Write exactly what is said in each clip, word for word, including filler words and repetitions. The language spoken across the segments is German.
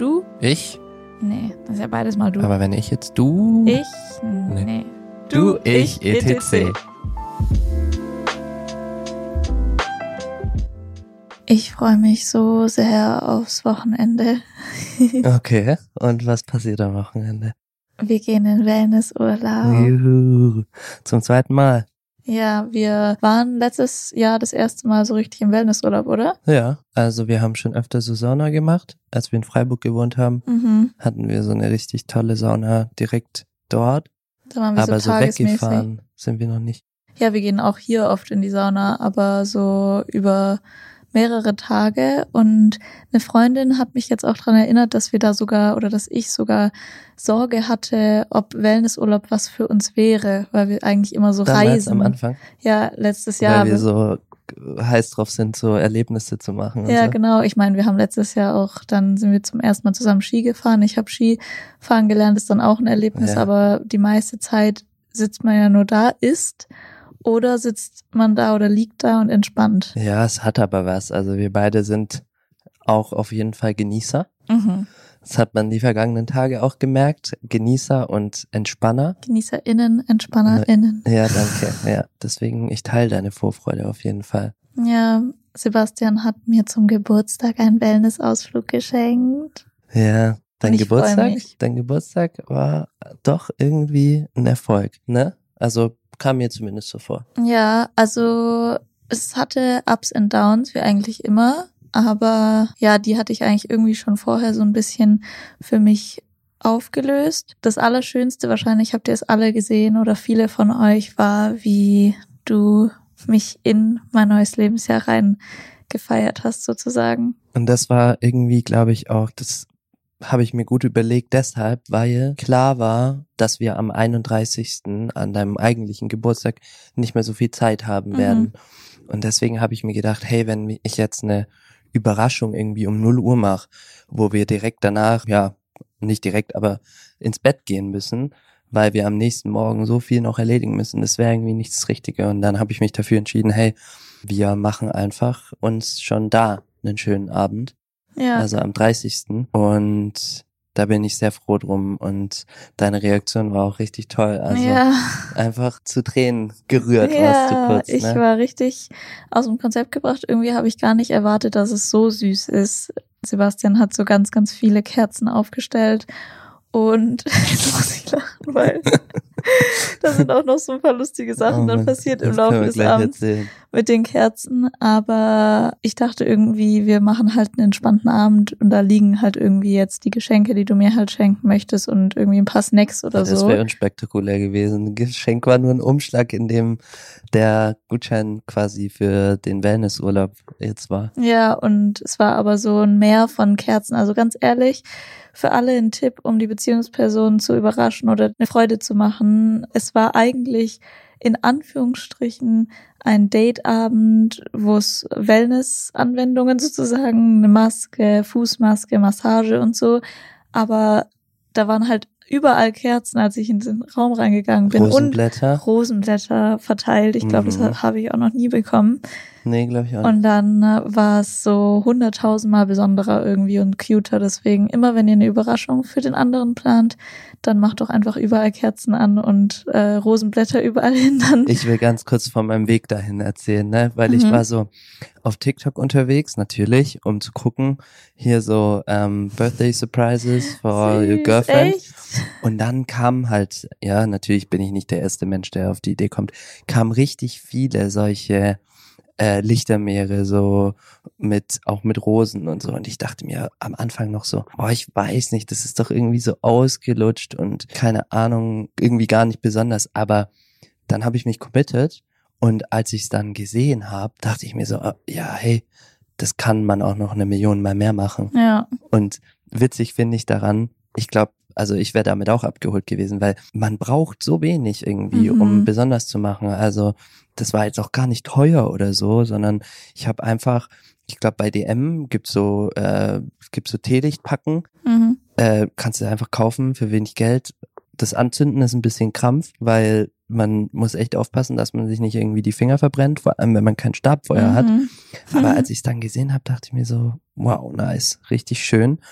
Du? Ich? Nee, das ist ja beides mal du. Aber wenn ich jetzt du... Ich? Nee. nee. Du, ich, et cetera. Ich freue mich so sehr aufs Wochenende. Okay, und was passiert am Wochenende? Wir gehen in Wellnessurlaub. Juhu, zum zweiten Mal. Ja, wir waren letztes Jahr das erste Mal so richtig im Wellnessurlaub, oder? Ja, also wir haben schon öfter so Sauna gemacht. Als wir in Freiburg gewohnt haben, Mhm. hatten wir so eine richtig tolle Sauna direkt dort. Da waren wir Aber so so tagesmäßig. weggefahren sind wir noch nicht. Ja, wir gehen auch hier oft in die Sauna, aber so über mehrere Tage. Und eine Freundin hat mich jetzt auch dran erinnert, dass wir da sogar oder dass ich sogar Sorge hatte, ob Wellnessurlaub was für uns wäre, weil wir eigentlich immer so Damals reisen. am Anfang, Ja, letztes Jahr. weil wir so heiß drauf sind, so Erlebnisse zu machen. Und Ja, so. genau. Ich meine, wir haben letztes Jahr auch, dann sind wir zum ersten Mal zusammen Ski gefahren. Ich habe Skifahren gelernt, ist dann auch ein Erlebnis, Ja. aber die meiste Zeit sitzt man ja nur da, isst oder sitzt man da oder liegt da und entspannt. Ja, es hat aber was. Also wir beide sind auch auf jeden Fall Genießer. Mhm. Das hat man die vergangenen Tage auch gemerkt. Genießer und Entspanner. GenießerInnen, EnspannerInnen. Ja, danke. Ja, deswegen, ich teile deine Vorfreude auf jeden Fall. Ja, Sebastian hat mir zum Geburtstag einen Wellnessausflug geschenkt. Ja, dein Und ich freu Geburtstag, mich. dein Geburtstag war doch irgendwie ein Erfolg, ne? Also kam mir zumindest so vor. Ja, also es hatte Ups and Downs, wie eigentlich immer. Aber ja, die hatte ich eigentlich irgendwie schon vorher so ein bisschen für mich aufgelöst. Das Allerschönste, wahrscheinlich habt ihr es alle gesehen oder viele von euch, war, wie du mich in mein neues Lebensjahr rein gefeiert hast, sozusagen. Und das war irgendwie, glaube ich, auch, das habe ich mir gut überlegt, deshalb, weil klar war, dass wir am einunddreißigsten an deinem eigentlichen Geburtstag nicht mehr so viel Zeit haben Mhm. werden. Und deswegen habe ich mir gedacht, hey, wenn ich jetzt eine Überraschung irgendwie um null Uhr mache, wo wir direkt danach, ja, nicht direkt, aber ins Bett gehen müssen, weil wir am nächsten Morgen so viel noch erledigen müssen, das wäre irgendwie nicht das Richtige. Und dann habe ich mich dafür entschieden, hey, wir machen einfach uns schon da einen schönen Abend. Ja. Also am dreißigsten Und da bin ich sehr froh drum. Und deine Reaktion war auch richtig toll. Also ja. einfach zu Tränen gerührt Ja, warst du kurz. ich Ne? war richtig aus dem Konzept gebracht. Irgendwie habe ich gar nicht erwartet, dass es so süß ist. Sebastian hat so ganz, ganz viele Kerzen aufgestellt und jetzt muss ich lachen, weil da sind auch noch so ein paar lustige Sachen Oh dann Mann, passiert im das Laufe können wir des gleich Abends erzählen. mit den Kerzen. Aber ich dachte irgendwie, wir machen halt einen entspannten Abend und da liegen halt irgendwie jetzt die Geschenke, die du mir halt schenken möchtest und irgendwie ein paar Snacks oder Das so. wäre unspektakulär gewesen. Ein Geschenk war nur ein Umschlag, in dem der Gutschein quasi für den Wellnessurlaub jetzt war. Ja, und es war aber so ein Meer von Kerzen. Also ganz ehrlich, für alle ein Tipp, um die Beziehungsperson zu überraschen oder eine Freude zu machen. Es war eigentlich in Anführungsstrichen ein Dateabend, wo es Wellness-Anwendungen sozusagen, eine Maske, Fußmaske, Massage und so. Aber da waren halt überall Kerzen, als ich in den Raum reingegangen bin. Rosenblätter? Und Rosenblätter verteilt. Ich glaube, Mhm. das habe ich auch noch nie bekommen. Nee, glaube ich auch nicht. Und dann äh, war es so hunderttausendmal besonderer irgendwie und cuter. Deswegen immer, wenn ihr eine Überraschung für den anderen plant, dann macht doch einfach überall Kerzen an und äh, Rosenblätter überall hin. Dann. Ich will ganz kurz von meinem Weg dahin erzählen, ne? Weil ich Mhm. war so auf TikTok unterwegs, natürlich, um zu gucken, hier so ähm, Birthday Surprises for all your Süß, girlfriend. echt? Und dann kam halt, ja, natürlich bin ich nicht der erste Mensch, der auf die Idee kommt, kamen richtig viele solche äh, Lichtermeere, so mit, auch mit Rosen und so. Und ich dachte mir am Anfang noch so, oh, ich weiß nicht, das ist doch irgendwie so ausgelutscht und keine Ahnung, irgendwie gar nicht besonders. Aber dann habe ich mich committed und als ich es dann gesehen habe, dachte ich mir so, ah, ja, hey, das kann man auch noch eine Million mal mehr machen. Ja. Und witzig finde ich daran, ich glaube, also ich wäre damit auch abgeholt gewesen, weil man braucht so wenig irgendwie, Mhm. um besonders zu machen. Also das war jetzt auch gar nicht teuer oder so, sondern ich habe einfach, ich glaube bei D M gibt's so, äh, gibt's so Teelichtpacken, Mhm. äh, kannst du einfach kaufen für wenig Geld. Das Anzünden ist ein bisschen Krampf, weil man muss echt aufpassen, dass man sich nicht irgendwie die Finger verbrennt, vor allem wenn man kein Stabfeuer hat. Mhm. Aber Mhm. als ich es dann gesehen habe, dachte ich mir so, wow, nice, richtig schön.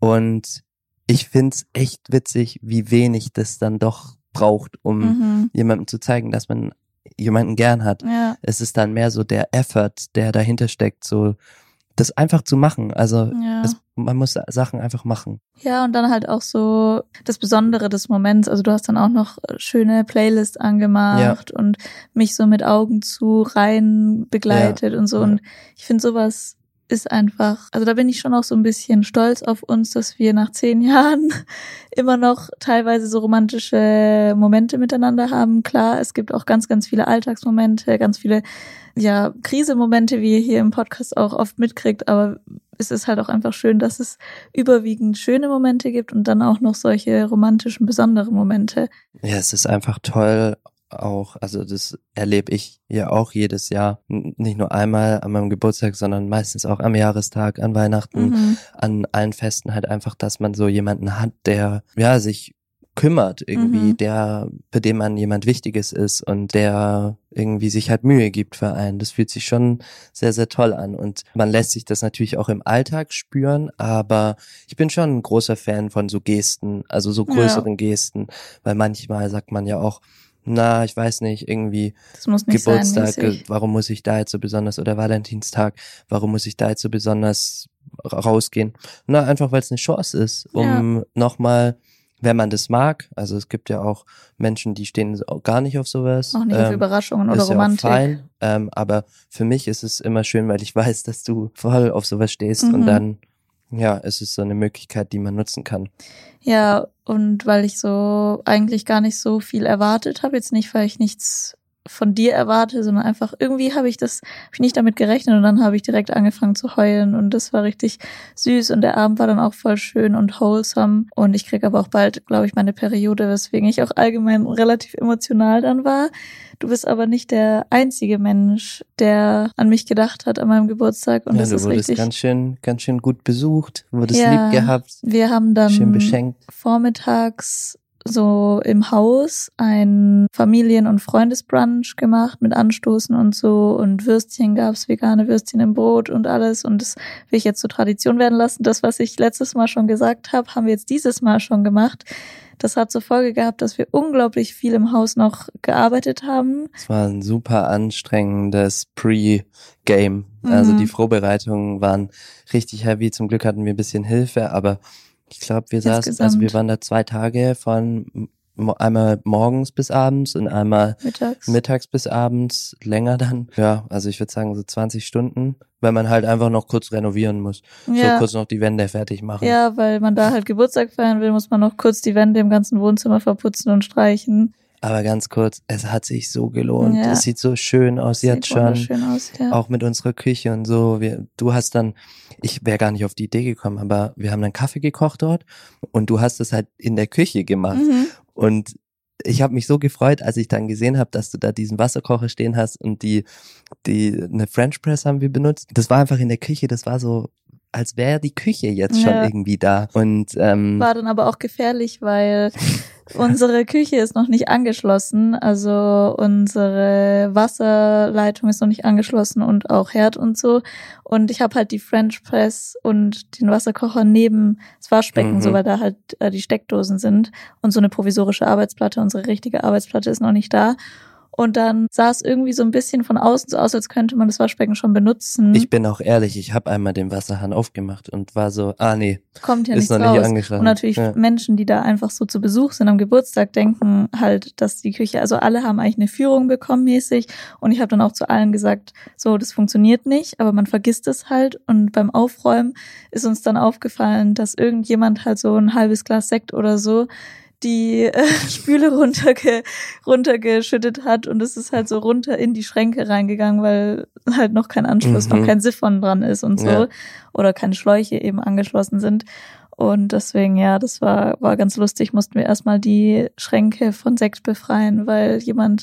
Und ich find's echt witzig, wie wenig das dann doch braucht, um Mhm. jemandem zu zeigen, dass man jemanden gern hat. Ja. Es ist dann mehr so der Effort, der dahinter steckt, so das einfach zu machen. Also Ja. es, man muss Sachen einfach machen. Ja, und dann halt auch so das Besondere des Moments. Also du hast dann auch noch schöne Playlist angemacht und mich so mit Augen zu rein begleitet Ja. und so. Ja. Und ich finde, sowas ist einfach, also da bin ich schon auch so ein bisschen stolz auf uns, dass wir nach zehn Jahren immer noch teilweise so romantische Momente miteinander haben. Klar, es gibt auch ganz, ganz viele Alltagsmomente, ganz viele, ja, Krisemomente, wie ihr hier im Podcast auch oft mitkriegt, aber es ist halt auch einfach schön, dass es überwiegend schöne Momente gibt und dann auch noch solche romantischen, besonderen Momente. Ja, es ist einfach toll auch, also das erlebe ich ja auch jedes Jahr, N- nicht nur einmal an meinem Geburtstag, sondern meistens auch am Jahrestag, an Weihnachten, Mhm. an allen Festen halt einfach, dass man so jemanden hat, der ja sich kümmert irgendwie, Mhm. der, für den man jemand Wichtiges ist und der irgendwie sich halt Mühe gibt für einen. Das fühlt sich schon sehr, sehr toll an und man lässt sich das natürlich auch im Alltag spüren, aber ich bin schon ein großer Fan von so Gesten, also so größeren Ja. Gesten, weil manchmal sagt man ja auch, na, ich weiß nicht, irgendwie Das muss nicht Geburtstag, sein, mäßig. warum muss ich da jetzt so besonders, oder Valentinstag, warum muss ich da jetzt so besonders rausgehen? Na, einfach weil es eine Chance ist, um nochmal, wenn man das mag, also es gibt ja auch Menschen, die stehen auch gar nicht auf sowas. Auch nicht auf ähm, Überraschungen oder ist ja auch Romantik. fein, ähm, aber für mich ist es immer schön, weil ich weiß, dass du voll auf sowas stehst Mhm. und dann, ja, es ist so eine Möglichkeit, die man nutzen kann. Ja, und weil ich so eigentlich gar nicht so viel erwartet habe, jetzt nicht, weil ich nichts von dir erwarte, sondern einfach irgendwie habe ich das, habe ich nicht damit gerechnet und dann habe ich direkt angefangen zu heulen und das war richtig süß und der Abend war dann auch voll schön und wholesome und ich kriege aber auch bald, glaube ich, meine Periode, weswegen ich auch allgemein relativ emotional dann war. Du bist aber nicht der einzige Mensch, der an mich gedacht hat an meinem Geburtstag und Ja, das du ist wurdest richtig. ganz schön, ganz schön gut besucht, wurdest Ja, lieb gehabt, wir haben dann schön beschenkt. vormittags so im Haus ein Familien- und Freundesbrunch gemacht mit Anstoßen und so und Würstchen gab's, vegane Würstchen im Brot und alles und das will ich jetzt zur Tradition werden lassen. Das, was ich letztes Mal schon gesagt habe, haben wir jetzt dieses Mal schon gemacht. Das hat zur Folge gehabt, dass wir unglaublich viel im Haus noch gearbeitet haben. Es war ein super anstrengendes Pre-Game. Also Mhm. die Vorbereitungen waren richtig heavy. Zum Glück hatten wir ein bisschen Hilfe, aber ich glaube, wir saßen, Insgesamt. also wir waren da zwei Tage von mo- einmal morgens bis abends und einmal Mittags. mittags bis abends, länger dann. Ja, also ich würde sagen so zwanzig Stunden, weil man halt einfach noch kurz renovieren muss. So Ja. kurz noch die Wände fertig machen. Ja, weil man da halt Geburtstag feiern will, muss man noch kurz die Wände im ganzen Wohnzimmer verputzen und streichen. Aber ganz kurz, es hat sich so gelohnt. Ja. Es sieht so schön aus jetzt Sieht schon. wunderschön aus, ja. Auch mit unserer Küche und so. Wir, du hast dann, ich wäre gar nicht auf die Idee gekommen, aber wir haben dann Kaffee gekocht dort und du hast es halt in der Küche gemacht. Mhm. Und ich habe mich so gefreut, als ich dann gesehen habe, dass du da diesen Wasserkocher stehen hast und die, die eine French Press haben wir benutzt. Das war einfach in der Küche, das war so, als wäre die Küche jetzt schon Ja. irgendwie da. Und ähm, War dann aber auch gefährlich, weil unsere Küche ist noch nicht angeschlossen, also unsere Wasserleitung ist noch nicht angeschlossen und auch Herd und so. Und ich habe halt die French Press und den Wasserkocher neben das Waschbecken, Mhm. so weil da halt äh, die Steckdosen sind und so eine provisorische Arbeitsplatte. Unsere richtige Arbeitsplatte ist noch nicht da. Und dann sah es irgendwie so ein bisschen von außen so aus, als könnte man das Waschbecken schon benutzen. ich bin auch ehrlich, ich habe einmal den Wasserhahn aufgemacht und war so, ah nee, Kommt ja ist nichts noch nicht raus. angeschlossen. Und natürlich Ja. Menschen, die da einfach so zu Besuch sind am Geburtstag, denken halt, dass die Küche, also alle haben eigentlich eine Führung bekommen mäßig und ich habe dann auch zu allen gesagt, so, das funktioniert nicht, aber man vergisst es halt und beim Aufräumen ist uns dann aufgefallen, dass irgendjemand halt so ein halbes Glas Sekt oder so die äh, Spüle runterge runtergeschüttet hat und es ist halt so runter in die Schränke reingegangen, weil halt noch kein Anschluss, Mhm. noch kein Siphon dran ist und so Ja. oder keine Schläuche eben angeschlossen sind. Und deswegen, ja, das war war ganz lustig, mussten wir erstmal die Schränke von Sekt befreien, weil jemand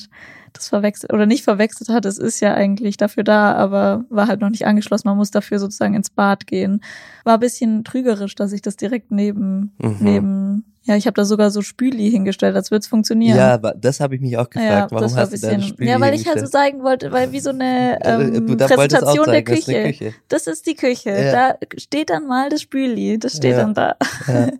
das verwechselt oder nicht verwechselt hat. Es ist ja eigentlich dafür da, aber war halt noch nicht angeschlossen. Man muss dafür sozusagen ins Bad gehen. War ein bisschen trügerisch, dass ich das direkt neben, mhm. neben, ja, ich habe da sogar so Spüli hingestellt, als würde es funktionieren. Ja, aber das habe ich mich auch gefragt. Ja, Warum hast bisschen, du da Spüli Ja, weil ich halt so zeigen wollte, weil wie so eine ähm, du, Präsentation zeigen, der Küche. Das ist, eine Küche. Das ist die Küche. Ja. Da steht dann mal das Spüli. Das steht ja. dann da. Ja.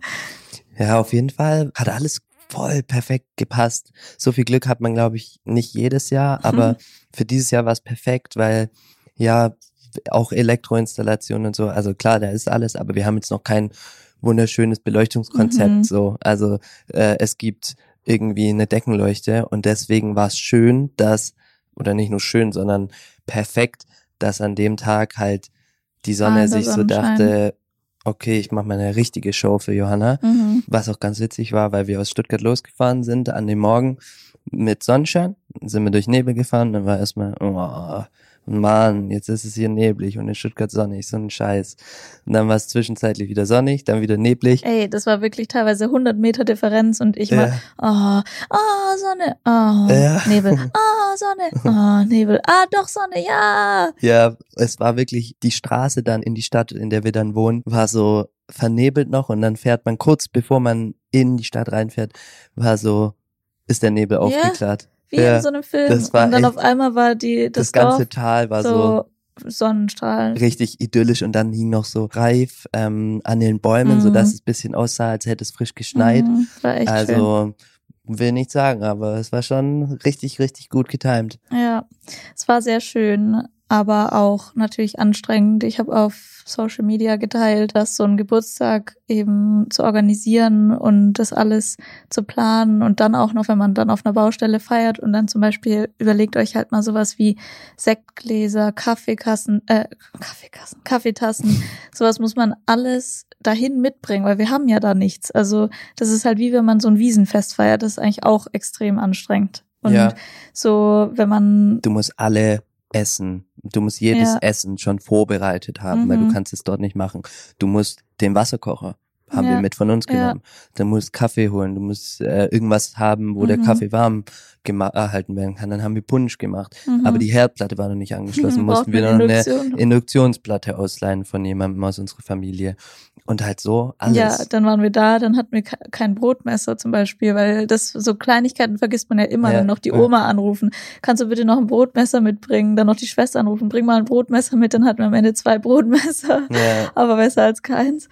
ja, auf jeden Fall hat alles voll perfekt gepasst. So viel Glück hat man, glaube ich, nicht jedes Jahr, aber für dieses Jahr war es perfekt, weil ja auch Elektroinstallation und so, also klar, da ist alles, aber wir haben jetzt noch kein wunderschönes Beleuchtungskonzept, mhm. so, also äh, es gibt irgendwie eine Deckenleuchte und deswegen war es schön, dass, oder nicht nur schön, sondern perfekt, dass an dem Tag halt die Sonne ah, sich so dachte, okay, ich mache mal eine richtige Show für Johanna, mhm. was auch ganz witzig war, weil wir aus Stuttgart losgefahren sind an dem Morgen mit Sonnenschein, sind wir durch Nebel gefahren, dann war erstmal, oh, Mann, jetzt ist es hier neblig und in Stuttgart sonnig, so ein Scheiß. Und dann war es zwischenzeitlich wieder sonnig, dann wieder neblig. Ey, das war wirklich teilweise hundert Meter Differenz und ich ja. war, oh, oh, Sonne, oh, ja. Nebel, oh, Sonne, oh, Nebel, ah, doch Sonne, ja. Ja, es war wirklich, die Straße dann in die Stadt, in der wir dann wohnen, war so vernebelt noch und dann fährt man kurz, bevor man in die Stadt reinfährt, war so, ist der Nebel aufgeklärt. Ja. Wie ja, in so einem Film. Und dann echt, auf einmal war die das, das ganze Dorf Tal war so, so Sonnenstrahlen. Richtig idyllisch und dann hing noch so reif ähm, an den Bäumen, mhm. sodass es ein bisschen aussah, als hätte es frisch geschneit. Mhm, war echt also schön. Will nicht sagen, aber es war schon richtig, richtig gut getimt. Ja, es war sehr schön, aber auch natürlich anstrengend. Ich habe auf Social Media geteilt, dass so ein Geburtstag eben zu organisieren und das alles zu planen und dann auch noch, wenn man dann auf einer Baustelle feiert und dann zum Beispiel überlegt euch halt mal sowas wie Sektgläser, Kaffeekassen, äh, Kaffeekassen, Kaffeetassen, sowas muss man alles dahin mitbringen, weil wir haben ja da nichts. Also das ist halt wie wenn man so ein Wiesenfest feiert, das ist eigentlich auch extrem anstrengend. Und ja. so, wenn man... Du musst alle essen. Du musst jedes ja. Essen schon vorbereitet haben, mhm. weil du kannst es dort nicht machen. Du musst den Wasserkocher, haben ja. wir mit von uns genommen. Ja. Dann musst Kaffee holen, du musst äh, irgendwas haben, wo mhm. der Kaffee warm gema- erhalten werden kann. Dann haben wir Punsch gemacht. Mhm. Aber die Herdplatte war noch nicht angeschlossen. Mhm. Mussten wir noch Induktion. eine Induktionsplatte ausleihen von jemandem aus unserer Familie. Und halt so alles. Ja, dann waren wir da, dann hatten wir kein Brotmesser zum Beispiel, weil das so Kleinigkeiten vergisst man ja immer, ja. dann noch die Oma anrufen. Kannst du bitte noch ein Brotmesser mitbringen? Dann noch die Schwester anrufen, bring mal ein Brotmesser mit, dann hatten wir am Ende zwei Brotmesser. Ja. Aber besser als keins.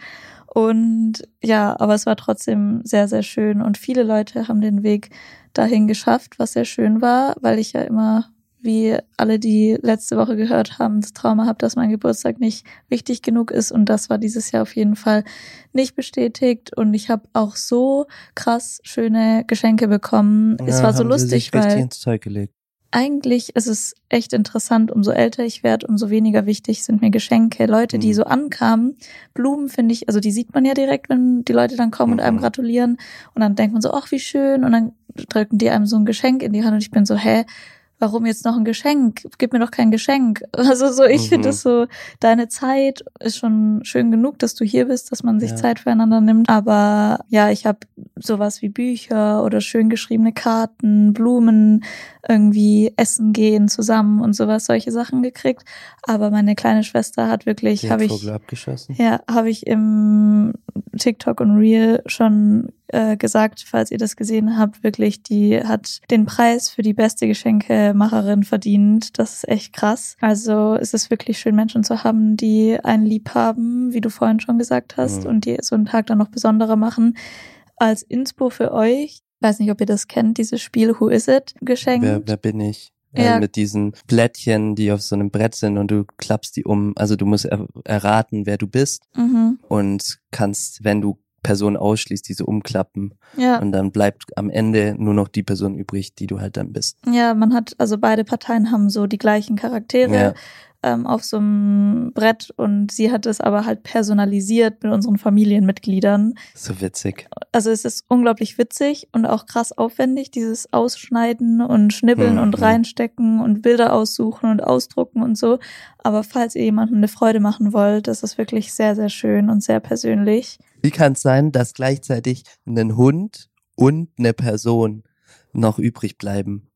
Und ja, aber es war trotzdem sehr, sehr schön und viele Leute haben den Weg dahin geschafft, was sehr schön war, weil ich ja immer, wie alle, die letzte Woche gehört haben, das Trauma habe, dass mein Geburtstag nicht wichtig genug ist und das war dieses Jahr auf jeden Fall nicht bestätigt und ich habe auch so krass schöne Geschenke bekommen. Ja, es war so lustig, sich weil richtig ins Zeug gelegt. Eigentlich ist es echt interessant, umso älter ich werde, umso weniger wichtig sind mir Geschenke. Leute, die so ankamen, Blumen finde ich, also die sieht man ja direkt, wenn die Leute dann kommen mhm. und einem gratulieren und dann denkt man so, ach wie schön und dann drücken die einem so ein Geschenk in die Hand und ich bin so, hä, warum jetzt noch ein Geschenk? Gib mir doch kein Geschenk. Also so, ich mhm. finde es so, deine Zeit ist schon schön genug, dass du hier bist, dass man sich ja. Zeit füreinander nimmt. Aber ja, ich habe sowas wie Bücher oder schön geschriebene Karten, Blumen, irgendwie essen gehen zusammen und sowas, solche Sachen gekriegt. Aber meine kleine Schwester hat wirklich, habe ich, Vogel abgeschossen. Ja, habe ich im TikTok und Reel schon äh, gesagt, falls ihr das gesehen habt, wirklich, die hat den Preis für die beste Geschenkemacherin verdient. Das ist echt krass. Also es ist wirklich schön, Menschen zu haben, die einen lieb haben, wie du vorhin schon gesagt hast, mhm. und die so einen Tag dann noch besonderer machen. Als Inspo für euch, ich weiß nicht, ob ihr das kennt, dieses Spiel Who Is It geschenkt. Wer, wer bin ich? Ja. Äh, mit diesen Blättchen, die auf so einem Brett sind und du klappst die um. Also du musst er, erraten, wer du bist mhm. und kannst, wenn du Personen ausschließt, diese umklappen. Ja. Und dann bleibt am Ende nur noch die Person übrig, die du halt dann bist. Ja, man hat, also beide Parteien haben so die gleichen Charaktere ja. ähm, auf so einem Brett und sie hat es aber halt personalisiert mit unseren Familienmitgliedern. So witzig. Also es ist unglaublich witzig und auch krass aufwendig, dieses Ausschneiden und Schnibbeln mhm. und reinstecken und Bilder aussuchen und ausdrucken und so. Aber falls ihr jemandem eine Freude machen wollt, das ist wirklich sehr, sehr schön und sehr persönlich. Wie kann es sein, dass gleichzeitig ein Hund und eine Person noch übrig bleiben?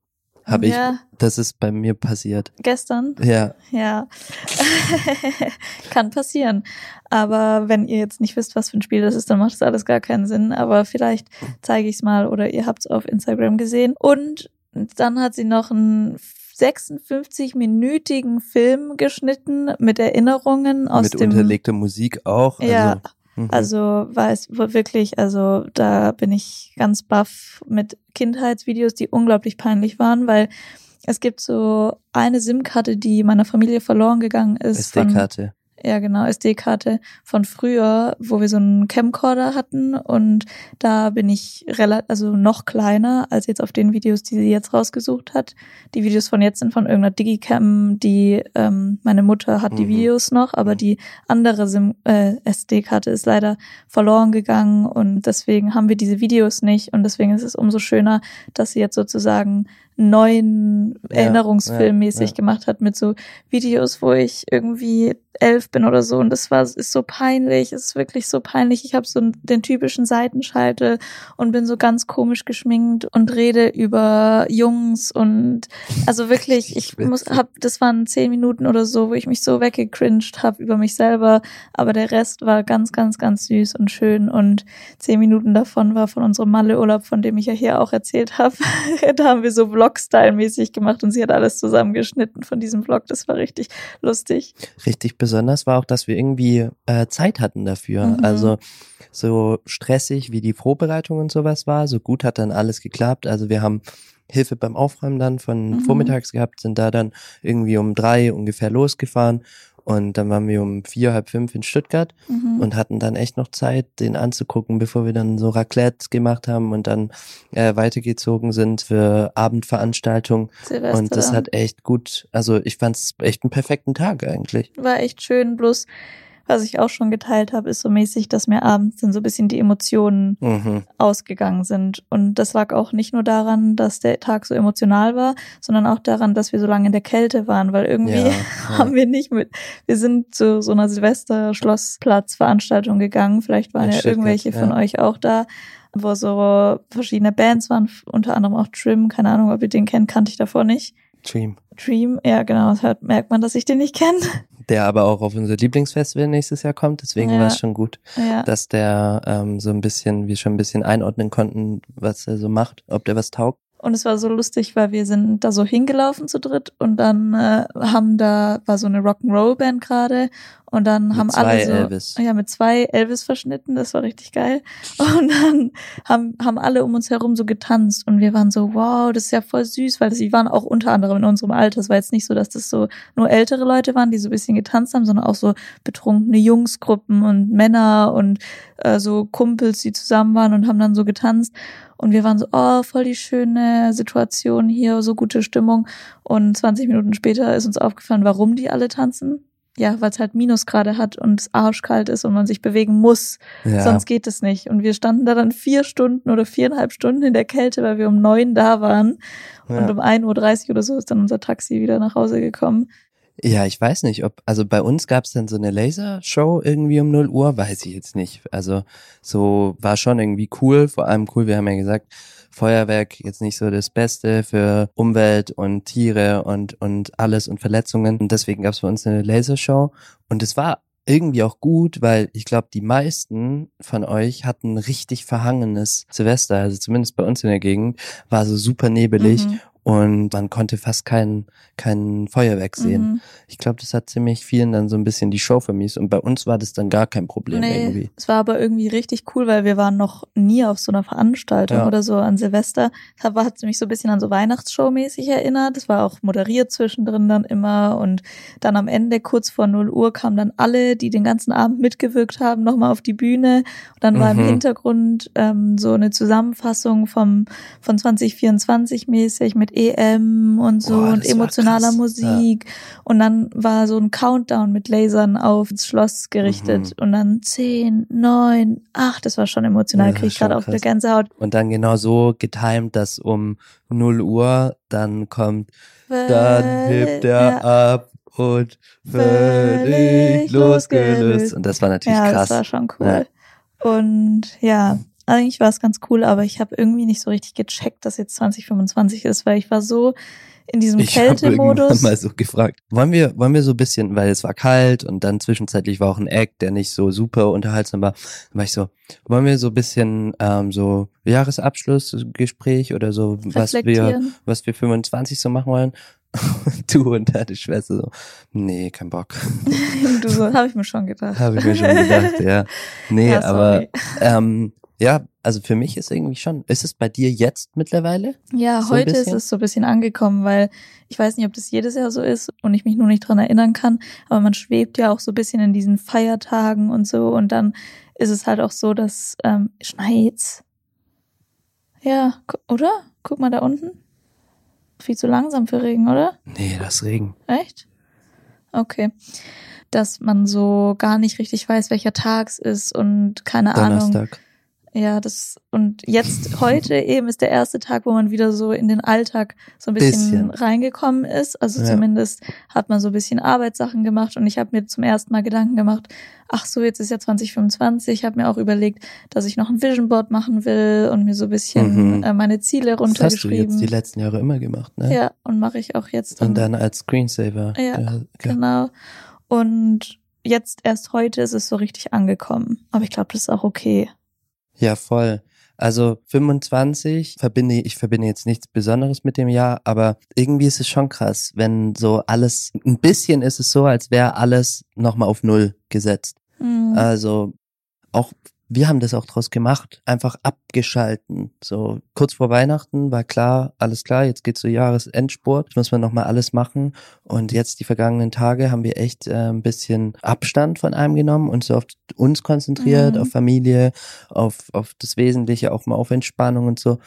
Habe ich, Ja. das ist bei mir passiert. Gestern? Ja. Ja. Kann passieren. Aber wenn ihr jetzt nicht wisst, was für ein Spiel das ist, dann macht das alles gar keinen Sinn. Aber vielleicht zeige ich es mal oder ihr habt es auf Instagram gesehen. Und dann hat sie noch einen sechsundfünfzig-minütigen Film geschnitten mit Erinnerungen aus Mit dem... Mit unterlegter Musik auch. Also, ja, mhm. also war es wirklich, also da bin ich ganz baff mit Kindheitsvideos, die unglaublich peinlich waren, weil es gibt so eine SIM-Karte, die meiner Familie verloren gegangen ist. S D-Karte. Ja, genau, S D-Karte von früher, wo wir so einen Camcorder hatten und da bin ich relativ, also noch kleiner als jetzt auf den Videos, die sie jetzt rausgesucht hat. Die Videos von jetzt sind von irgendeiner Digicam, die, ähm, meine Mutter hat die Mhm. Videos noch, aber die andere SIM, äh, S D-Karte ist leider verloren gegangen und deswegen haben wir diese Videos nicht und deswegen ist es umso schöner, dass sie jetzt sozusagen neuen Ja, Erinnerungsfilmmäßig ja, ja. gemacht hat mit so Videos, wo ich irgendwie elf bin oder so und das war ist so peinlich, es ist wirklich so peinlich. Ich habe so den typischen Seitenscheitel und bin so ganz komisch geschminkt und rede über Jungs und also wirklich, ich muss hab das waren zehn Minuten oder so, wo ich mich so weggecringed habe über mich selber, aber der Rest war ganz, ganz, ganz süß und schön und zehn Minuten davon war von unserem Malle-Urlaub, von dem ich ja hier auch erzählt habe. Da haben wir so Vlog-Style-mäßig gemacht und sie hat alles zusammengeschnitten von diesem Vlog. Das war richtig lustig. Richtig besonders war auch, dass wir irgendwie äh, Zeit hatten dafür. Mhm. Also so stressig wie die Vorbereitung und sowas war, so gut hat dann alles geklappt. Also wir haben Hilfe beim Aufräumen dann von Mhm. vormittags gehabt, sind da dann irgendwie um drei ungefähr losgefahren und dann waren wir um vier, halb fünf in Stuttgart Mhm. und hatten dann echt noch Zeit, den anzugucken, bevor wir dann so Raclette gemacht haben und dann äh, weitergezogen sind für Abendveranstaltungen. Silvester Und das dann. hat echt gut, also ich fand's echt einen perfekten Tag eigentlich. War echt schön, bloß was ich auch schon geteilt habe, ist so mäßig, dass mir abends dann so ein bisschen die Emotionen Mhm. ausgegangen sind. Und das lag auch nicht nur daran, dass der Tag so emotional war, sondern auch daran, dass wir so lange in der Kälte waren, weil irgendwie Ja, ja. haben wir nicht mit, wir sind zu so einer Silvester-Schlossplatzveranstaltung gegangen, vielleicht waren In ja Stuttgart, irgendwelche von ja. euch auch da, wo so verschiedene Bands waren, unter anderem auch Trim, keine Ahnung, ob ihr den kennt, kannte ich davor nicht. Dream. Dream, ja genau, das hört, merkt man, dass ich den nicht kenne. Der aber auch auf unser Lieblingsfestival nächstes Jahr kommt, deswegen Ja. war es schon gut, Ja. dass der ähm, so ein bisschen, wir schon ein bisschen einordnen konnten, was er so macht, ob der was taugt. Und es war so lustig, weil wir sind da so hingelaufen zu dritt und dann äh, haben da, war so eine Rock'n'Roll-Band gerade und dann Mit haben zwei alle so, Elvis. ja, mit zwei Elvis verschnitten, das war richtig geil. Und dann haben, haben alle um uns herum so getanzt und wir waren so, wow, das ist ja voll süß, weil sie waren auch unter anderem in unserem Alter. Es war jetzt nicht so, dass das so nur ältere Leute waren, die so ein bisschen getanzt haben, sondern auch so betrunkene Jungsgruppen und Männer und äh, so Kumpels, die zusammen waren und haben dann so getanzt. Und wir waren so, oh, voll die schöne Situation hier, so gute Stimmung. Und zwanzig Minuten später ist uns aufgefallen, warum die alle tanzen. Ja, weil es halt Minusgrade hat und es arschkalt ist und man sich bewegen muss. Ja. Sonst geht es nicht. Und wir standen da dann vier Stunden oder viereinhalb Stunden in der Kälte, weil wir um neun da waren. Ja. Und um ein Uhr dreißig oder so ist dann unser Taxi wieder nach Hause gekommen. Ja, ich weiß nicht, ob, also bei uns gab es dann so eine Lasershow irgendwie um null Uhr, weiß ich jetzt nicht. Also so war schon irgendwie cool, vor allem cool, wir haben ja gesagt, Feuerwerk jetzt nicht so das Beste für Umwelt und Tiere und und alles und Verletzungen. Und deswegen gab es bei uns eine Lasershow und es war irgendwie auch gut, weil ich glaube, die meisten von euch hatten richtig verhangenes Silvester, also zumindest bei uns in der Gegend, war so super nebelig. Mhm. Und man konnte fast kein, kein Feuerwerk sehen. Mhm. Ich glaube, das hat ziemlich vielen dann so ein bisschen die Show vermiest. Und bei uns war das dann gar kein Problem Nee, irgendwie. es war aber irgendwie richtig cool, weil wir waren noch nie auf so einer Veranstaltung Ja. oder so an Silvester. Das hat mich so ein bisschen an so Weihnachtsshow-mäßig erinnert. Das war auch moderiert zwischendrin dann immer und dann am Ende, kurz vor null Uhr, kamen dann alle, die den ganzen Abend mitgewirkt haben, nochmal auf die Bühne. Und dann war Mhm. im Hintergrund ähm, so eine Zusammenfassung vom von zwanzig vierundzwanzig mäßig mit E M und so Boah, und das war emotionaler krass. Musik. Und dann war so ein Countdown mit Lasern aufs Schloss gerichtet. Mhm. Und dann zehn, neun, acht, das war schon emotional. Ja, Krieg ich schon gerade auch eine krass. Gänsehaut. Und dann genau so getimed, dass um null Uhr dann kommt, dann hebt er Ja, ab und völlig völlig losgelöst. losgelöst. Und das war natürlich Ja, krass. das war schon cool. Und ja, eigentlich war es ganz cool, aber ich habe irgendwie nicht so richtig gecheckt, dass jetzt zwanzig fünfundzwanzig ist, weil ich war so in diesem Ich habe irgendwann Kältemodus. mal so gefragt, wollen wir, wollen wir so ein bisschen, weil es war kalt und dann zwischenzeitlich war auch ein Act, der nicht so super unterhaltsam war, dann war ich so, wollen wir so ein bisschen ähm, so Jahresabschlussgespräch oder so, was wir, Reflektieren. was wir fünfundzwanzig so machen wollen? Du und deine Schwester so, nee, kein Bock. Du so, habe ich mir schon gedacht. Habe ich mir schon gedacht, ja. Nee, Ja, aber sorry. ähm, ja, also für mich ist irgendwie schon, ist es bei dir jetzt mittlerweile? Ja, So ein heute ist bisschen? es so ein bisschen angekommen, weil ich weiß nicht, ob das jedes Jahr so ist und ich mich nur nicht dran erinnern kann, aber man schwebt ja auch so ein bisschen in diesen Feiertagen und so und dann ist es halt auch so, dass ähm, schneit's. Ja, gu- oder? Guck mal da unten. Viel zu langsam für Regen, oder? Nee, das Regen. Echt? Okay. Dass man so gar nicht richtig weiß, welcher Tag es ist und keine Ahnung. Donnerstag. Ja, das und jetzt heute eben ist der erste Tag, wo man wieder so in den Alltag so ein bisschen, Bisschen. reingekommen ist. Also Ja. zumindest hat man so ein bisschen Arbeitssachen gemacht und ich habe mir zum ersten Mal Gedanken gemacht, ach so, jetzt ist ja zwanzig fünfundzwanzig. Ich habe mir auch überlegt, dass ich noch ein Vision Board machen will und mir so ein bisschen Mhm. äh, meine Ziele Das hast du runtergeschrieben. jetzt die letzten Jahre immer gemacht, ne? Ja, und mache ich auch jetzt. Und dann als Screensaver. Ja, Ja, Genau. Und jetzt erst heute ist es so richtig angekommen. Aber ich glaube, das ist auch okay. Ja, voll. Also fünfundzwanzig verbinde ich verbinde jetzt nichts Besonderes mit dem Jahr, aber irgendwie ist es schon krass, wenn so alles, ein bisschen ist es so, als wäre alles nochmal auf Null gesetzt. Mhm. Also auch, wir haben das auch draus gemacht, einfach abgeschalten. So kurz vor Weihnachten war klar, alles klar, jetzt geht's so Jahresendspurt, jetzt muss man nochmal alles machen. Und jetzt die vergangenen Tage haben wir echt äh, ein bisschen Abstand von allem genommen und so auf uns konzentriert, Mhm. auf Familie, auf, auf das Wesentliche, auch mal auf Entspannung und so.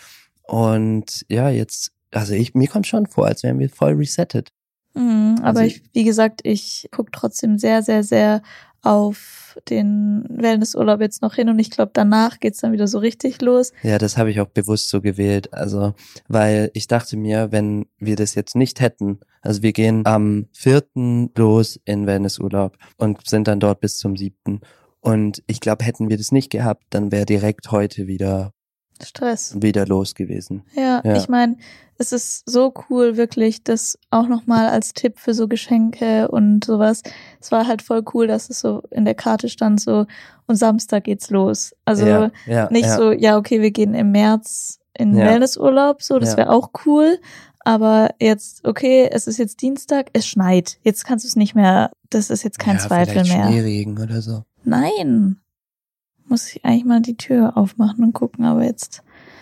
Und ja, jetzt, also ich, mir kommt schon vor, als wären wir voll resettet. Mhm, aber Also ich, wie gesagt, ich gucke trotzdem sehr, sehr, sehr auf den Wellnessurlaub jetzt noch hin und ich glaube, danach geht's dann wieder so richtig los. Ja, das habe ich auch bewusst so gewählt. Also, weil ich dachte mir, wenn wir das jetzt nicht hätten, also wir gehen am vierten los in Wellnessurlaub und sind dann dort bis zum siebten. Und ich glaube, hätten wir das nicht gehabt, dann wäre direkt heute wieder Stress. wieder los gewesen. Ja, Ja. ich meine, es ist so cool, wirklich, das auch nochmal als Tipp für so Geschenke und sowas. Es war halt voll cool, dass es so in der Karte stand, so, und Samstag geht's los. Also ja, ja, nicht ja. so, ja, okay, wir gehen im März in Ja. Wellnessurlaub, so, das Ja. wäre auch cool. Aber jetzt, okay, es ist jetzt Dienstag, es schneit. Jetzt kannst du es nicht mehr, das ist jetzt kein ja, Zweifel vielleicht mehr. Schneeregen oder so. Nein. Muss ich eigentlich mal die Tür aufmachen und gucken, aber jetzt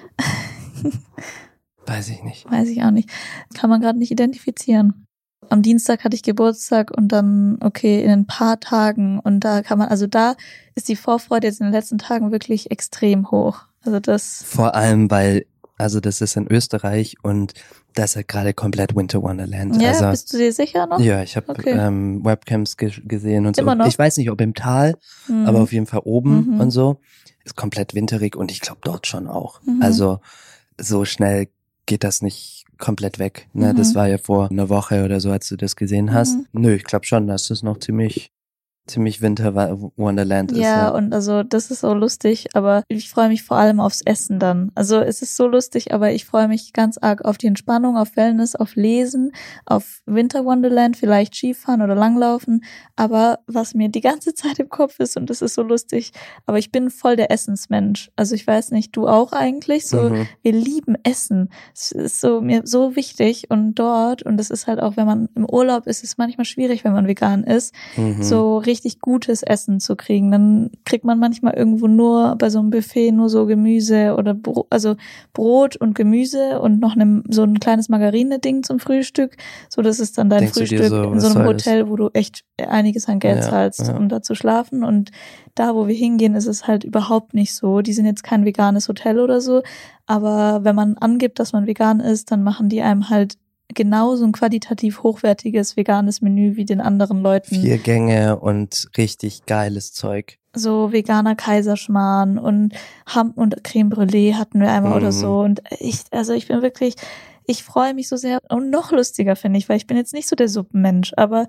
Weiß ich nicht. weiß ich auch nicht. Kann man gerade nicht identifizieren. Am Dienstag hatte ich Geburtstag und dann, okay, in ein paar Tagen und da kann man, also da ist die Vorfreude jetzt in den letzten Tagen wirklich extrem hoch. Also das, Vor allem, weil, also das ist in Österreich und das ist ja gerade komplett Winter Wonderland. ja, also, bist du dir sicher noch? ja, ich habe Okay. ähm, Webcams ge gesehen und so. Immer noch? Ich weiß nicht, ob im Tal, Mhm. aber auf jeden Fall oben Mhm. und so. Ist komplett winterig und ich glaube dort schon auch. Mhm. Also so schnell geht das nicht komplett weg. Ne? Mhm. Das war ja vor einer Woche oder so, als du das gesehen hast. Mhm. Nö, ich glaube schon, dass das noch ziemlich ziemlich Winter Wonderland ist. Ja, Ja, und also das ist so lustig, aber ich freue mich vor allem aufs Essen dann. Also es ist so lustig, aber ich freue mich ganz arg auf die Entspannung, auf Wellness, auf Lesen, auf Winter Wonderland, vielleicht Skifahren oder Langlaufen. Aber was mir die ganze Zeit im Kopf ist, und das ist so lustig, aber ich bin voll der Essensmensch. Also ich weiß nicht, du auch eigentlich? So, Mhm. wir lieben Essen. Es ist so mir so wichtig und dort, und das ist halt auch, wenn man im Urlaub ist, ist es manchmal schwierig, wenn man vegan ist, Mhm. so richtig gutes Essen zu kriegen. Dann kriegt man manchmal irgendwo nur bei so einem Buffet nur so Gemüse oder Bro- also Brot und Gemüse und noch ne, so ein kleines Margarine-Ding zum Frühstück. So, das ist dann dein Denkst du dir Frühstück so, in was so einem soll das? Hotel, wo du echt einiges an Geld Ja, zahlst, ja. um da zu schlafen. Und da, wo wir hingehen, ist es halt überhaupt nicht so. Die sind jetzt kein veganes Hotel oder so, aber wenn man angibt, dass man vegan ist, dann machen die einem halt genauso ein qualitativ hochwertiges veganes Menü wie den anderen Leuten. Vier Gänge und richtig geiles Zeug. So veganer Kaiserschmarrn und Ham und Creme Brûlée hatten wir einmal Mhm. oder so. Und ich, also ich bin wirklich, ich freue mich so sehr und noch lustiger finde ich, weil ich bin jetzt nicht so der Suppenmensch, aber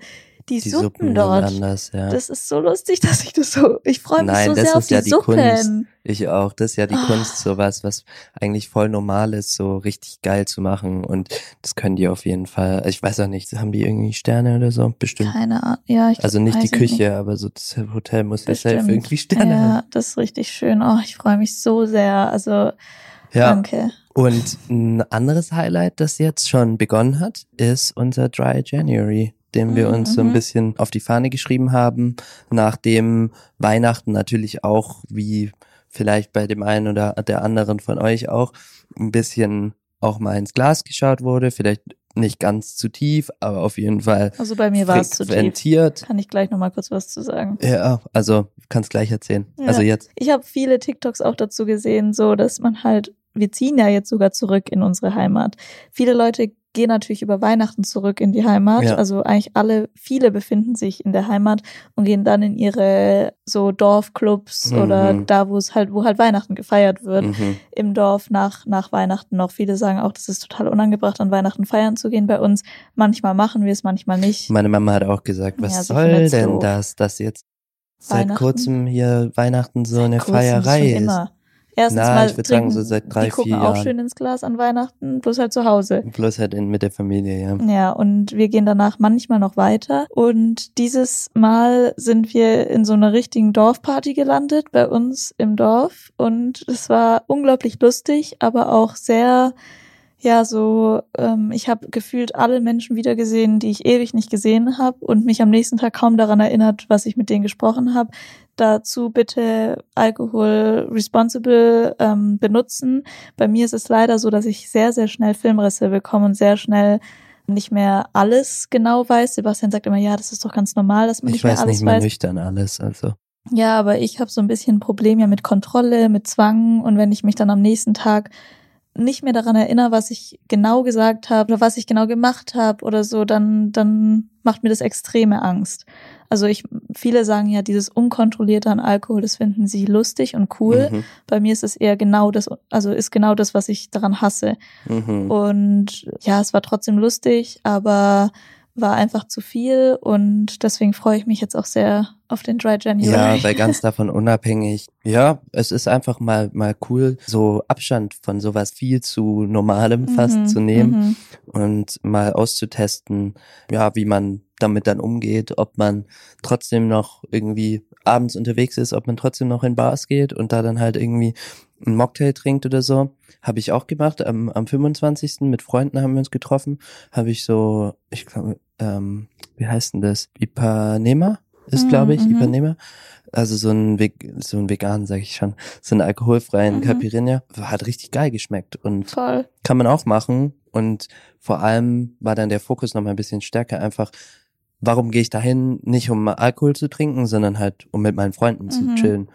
Die, Die Suppen, Suppen sind dort. anders, ja. Das ist so lustig, dass ich das so, ich freue mich Nein, so das sehr auf ist die ja die Suppen. Kunst. Ich auch. Das ist ja die Ah. Kunst, sowas, was eigentlich voll normal ist, so richtig geil zu machen. Und das können die auf jeden Fall. Ich weiß auch nicht, haben die irgendwie Sterne oder so? Bestimmt. Keine Ahnung. Ja, ich Also nicht weiß die ich Küche, nicht. aber so das Hotel muss ja Bestimmt. safe irgendwie Sterne ja, haben. das ist richtig schön. Oh, ich freue mich so sehr. Also, Ja. danke. Und ein anderes Highlight, das jetzt schon begonnen hat, ist unser Dry January, den wir uns so ein Mhm. bisschen auf die Fahne geschrieben haben, nachdem Weihnachten natürlich auch, wie vielleicht bei dem einen oder der anderen von euch auch, ein bisschen auch mal ins Glas geschaut wurde, vielleicht nicht ganz zu tief, aber auf jeden Fall Also bei mir war es zu tief. frequentiert. Kann ich gleich nochmal kurz was zu sagen. Ja, also kannst gleich erzählen. Ja. Also jetzt. Ich habe viele TikToks auch dazu gesehen, so dass man halt, wir ziehen ja jetzt sogar zurück in unsere Heimat. Viele Leute gehen natürlich über Weihnachten zurück in die Heimat. Ja. Also eigentlich alle, viele befinden sich in der Heimat und gehen dann in ihre so Dorfclubs Mhm. oder da, wo es halt, wo halt Weihnachten gefeiert wird. Mhm. Im Dorf nach, nach Weihnachten noch. Viele sagen auch, das ist total unangebracht, an Weihnachten feiern zu gehen bei uns. Manchmal machen wir es, manchmal nicht. Meine Mama hat auch gesagt, was Ja, sie soll findet's denn doof. das, dass jetzt seit Weihnachten? kurzem hier Weihnachten so eine Kurzem, das Feierei schon ist. immer. Erstens Na, mal ich würd sagen, trinken, so seit drei, die gucken vier auch Jahren. schön ins Glas an Weihnachten, bloß halt zu Hause. Bloß halt in, mit der Familie, ja. Ja, und wir gehen danach manchmal noch weiter. Und dieses Mal sind wir in so einer richtigen Dorfparty gelandet, bei uns im Dorf. Und es war unglaublich lustig, aber auch sehr, ja, so, ähm, ich habe gefühlt alle Menschen wiedergesehen, die ich ewig nicht gesehen habe und mich am nächsten Tag kaum daran erinnert, was ich mit denen gesprochen habe. Dazu bitte Alkohol responsible ähm, benutzen. Bei mir ist es leider so, dass ich sehr, sehr schnell Filmrisse bekomme und sehr schnell nicht mehr alles genau weiß. Sebastian sagt immer, ja, das ist doch ganz normal, dass man Ich nicht mehr weiß alles nicht mehr weiß. nüchtern alles, also. Ja, aber ich habe so ein bisschen ein Problem ja mit Kontrolle, mit Zwang und wenn ich mich dann am nächsten Tag nicht mehr daran erinnere, was ich genau gesagt habe oder was ich genau gemacht habe oder so, dann dann macht mir das extreme Angst. Also ich, viele sagen ja, dieses Unkontrollierte an Alkohol, das finden sie lustig und cool. Mhm. Bei mir ist es eher genau das, also ist genau das, was ich daran hasse. Mhm. Und ja, es war trotzdem lustig, aber war einfach zu viel und deswegen freue ich mich jetzt auch sehr auf den Dry January. Ja, weil ganz davon unabhängig, ja, es ist einfach mal mal cool, so Abstand von sowas viel zu Normalem fast Mhm, zu nehmen mhm. und mal auszutesten, ja, wie man damit dann umgeht, ob man trotzdem noch irgendwie abends unterwegs ist, ob man trotzdem noch in Bars geht und da dann halt irgendwie einen Mocktail trinkt oder so. Habe ich auch gemacht. Am, am fünfundzwanzigsten mit Freunden haben wir uns getroffen. Habe ich so, ich glaube, ähm, wie heißt denn das? Ipanema ist, glaube ich, Mhm. Ipanema. Also so ein Ve- so ein vegan, sag ich schon, so einen alkoholfreien Mhm. Caipirinha. Hat richtig geil geschmeckt und Voll. kann man auch machen. Und vor allem war dann der Fokus noch mal ein bisschen stärker. Einfach, warum gehe ich dahin? Nicht um Alkohol zu trinken, sondern halt, um mit meinen Freunden zu Mhm. chillen.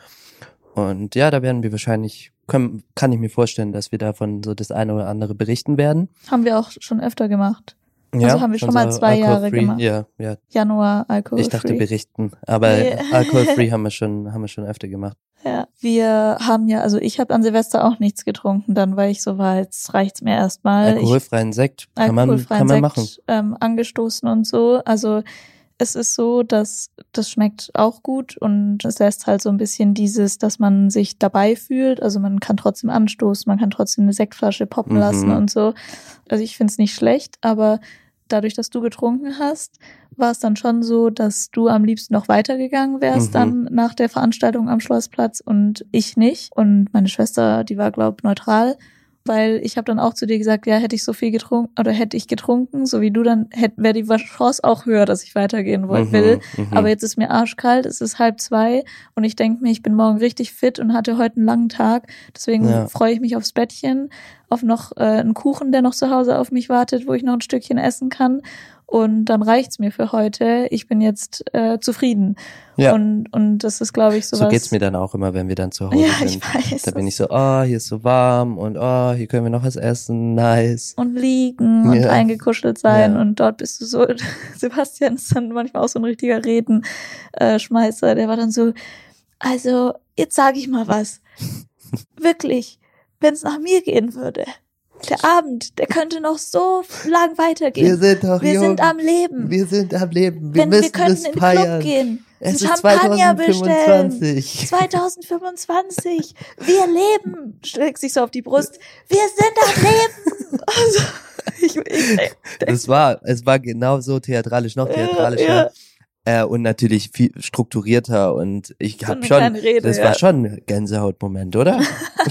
Und ja, da werden wir wahrscheinlich, können, kann ich mir vorstellen, dass wir davon so das eine oder andere berichten werden. Haben wir auch schon öfter gemacht. Ja, Also haben wir schon mal so zwei Jahre alcohol-free. gemacht. Ja, ja. Januar alkoholfree. Ich dachte berichten, aber Nee. alcohol-free haben wir schon, haben wir schon öfter gemacht. Ja, wir haben ja, also ich habe an Silvester auch nichts getrunken, dann weil ich so war, jetzt reicht's mir erstmal. Alkoholfreien Sekt Ich kann man, alkoholfreien kann man Sekt machen. ähm, angestoßen und so. Also es ist so, dass das schmeckt auch gut und es lässt halt so ein bisschen dieses, dass man sich dabei fühlt. Also man kann trotzdem anstoßen, man kann trotzdem eine Sektflasche poppen Mhm. lassen und so. Also ich find's nicht schlecht, aber dadurch, dass du getrunken hast, war es dann schon so, dass du am liebsten noch weitergegangen wärst Mhm. dann nach der Veranstaltung am Schlossplatz und ich nicht. Und meine Schwester, die war, glaub, neutral, weil ich habe dann auch zu dir gesagt, ja, hätte ich so viel getrunken oder hätte ich getrunken, so wie du, dann wäre die Chance auch höher, dass ich weitergehen woll- Mhm, will. mhm. Aber jetzt ist mir arschkalt, es ist halb zwei und ich denke mir, ich bin morgen richtig fit und hatte heute einen langen Tag. Deswegen Ja. freue ich mich aufs Bettchen, auf noch äh, einen Kuchen, der noch zu Hause auf mich wartet, wo ich noch ein Stückchen essen kann. Und dann reicht's mir für heute. Ich bin jetzt äh, zufrieden. Ja. Und und das ist, glaube ich, sowas. So geht's mir dann auch immer, wenn wir dann zu Hause Ja, sind. ich weiß. Da bin ich so, oh, hier ist so warm und oh, hier können wir noch was essen, nice. Und liegen und Ja. eingekuschelt sein Ja. und dort bist du so, Sebastian ist dann manchmal auch so ein richtiger Redenschmeißer, der war dann so, also jetzt sage ich mal was, wirklich, wenn es nach mir gehen würde, Der Abend, der könnte noch so lang weitergehen. Wir sind doch Wir jung. sind am Leben. Wir sind am Leben. Wir Wenn müssen wir könnten es in den feiern. Club gehen, Es ein ist Champagner bestellen. zweitausendfünfundzwanzig. zweitausendfünfundzwanzig. Wir leben. Streckt sich so auf die Brust. Wir sind am Leben. Also, ich, ich, Das war, es war genau so theatralisch, noch theatralischer. Ja, ja. Äh, und natürlich viel strukturierter und ich So habe eine schon, kleine Rede, das ja. war schon ein Gänsehautmoment, oder?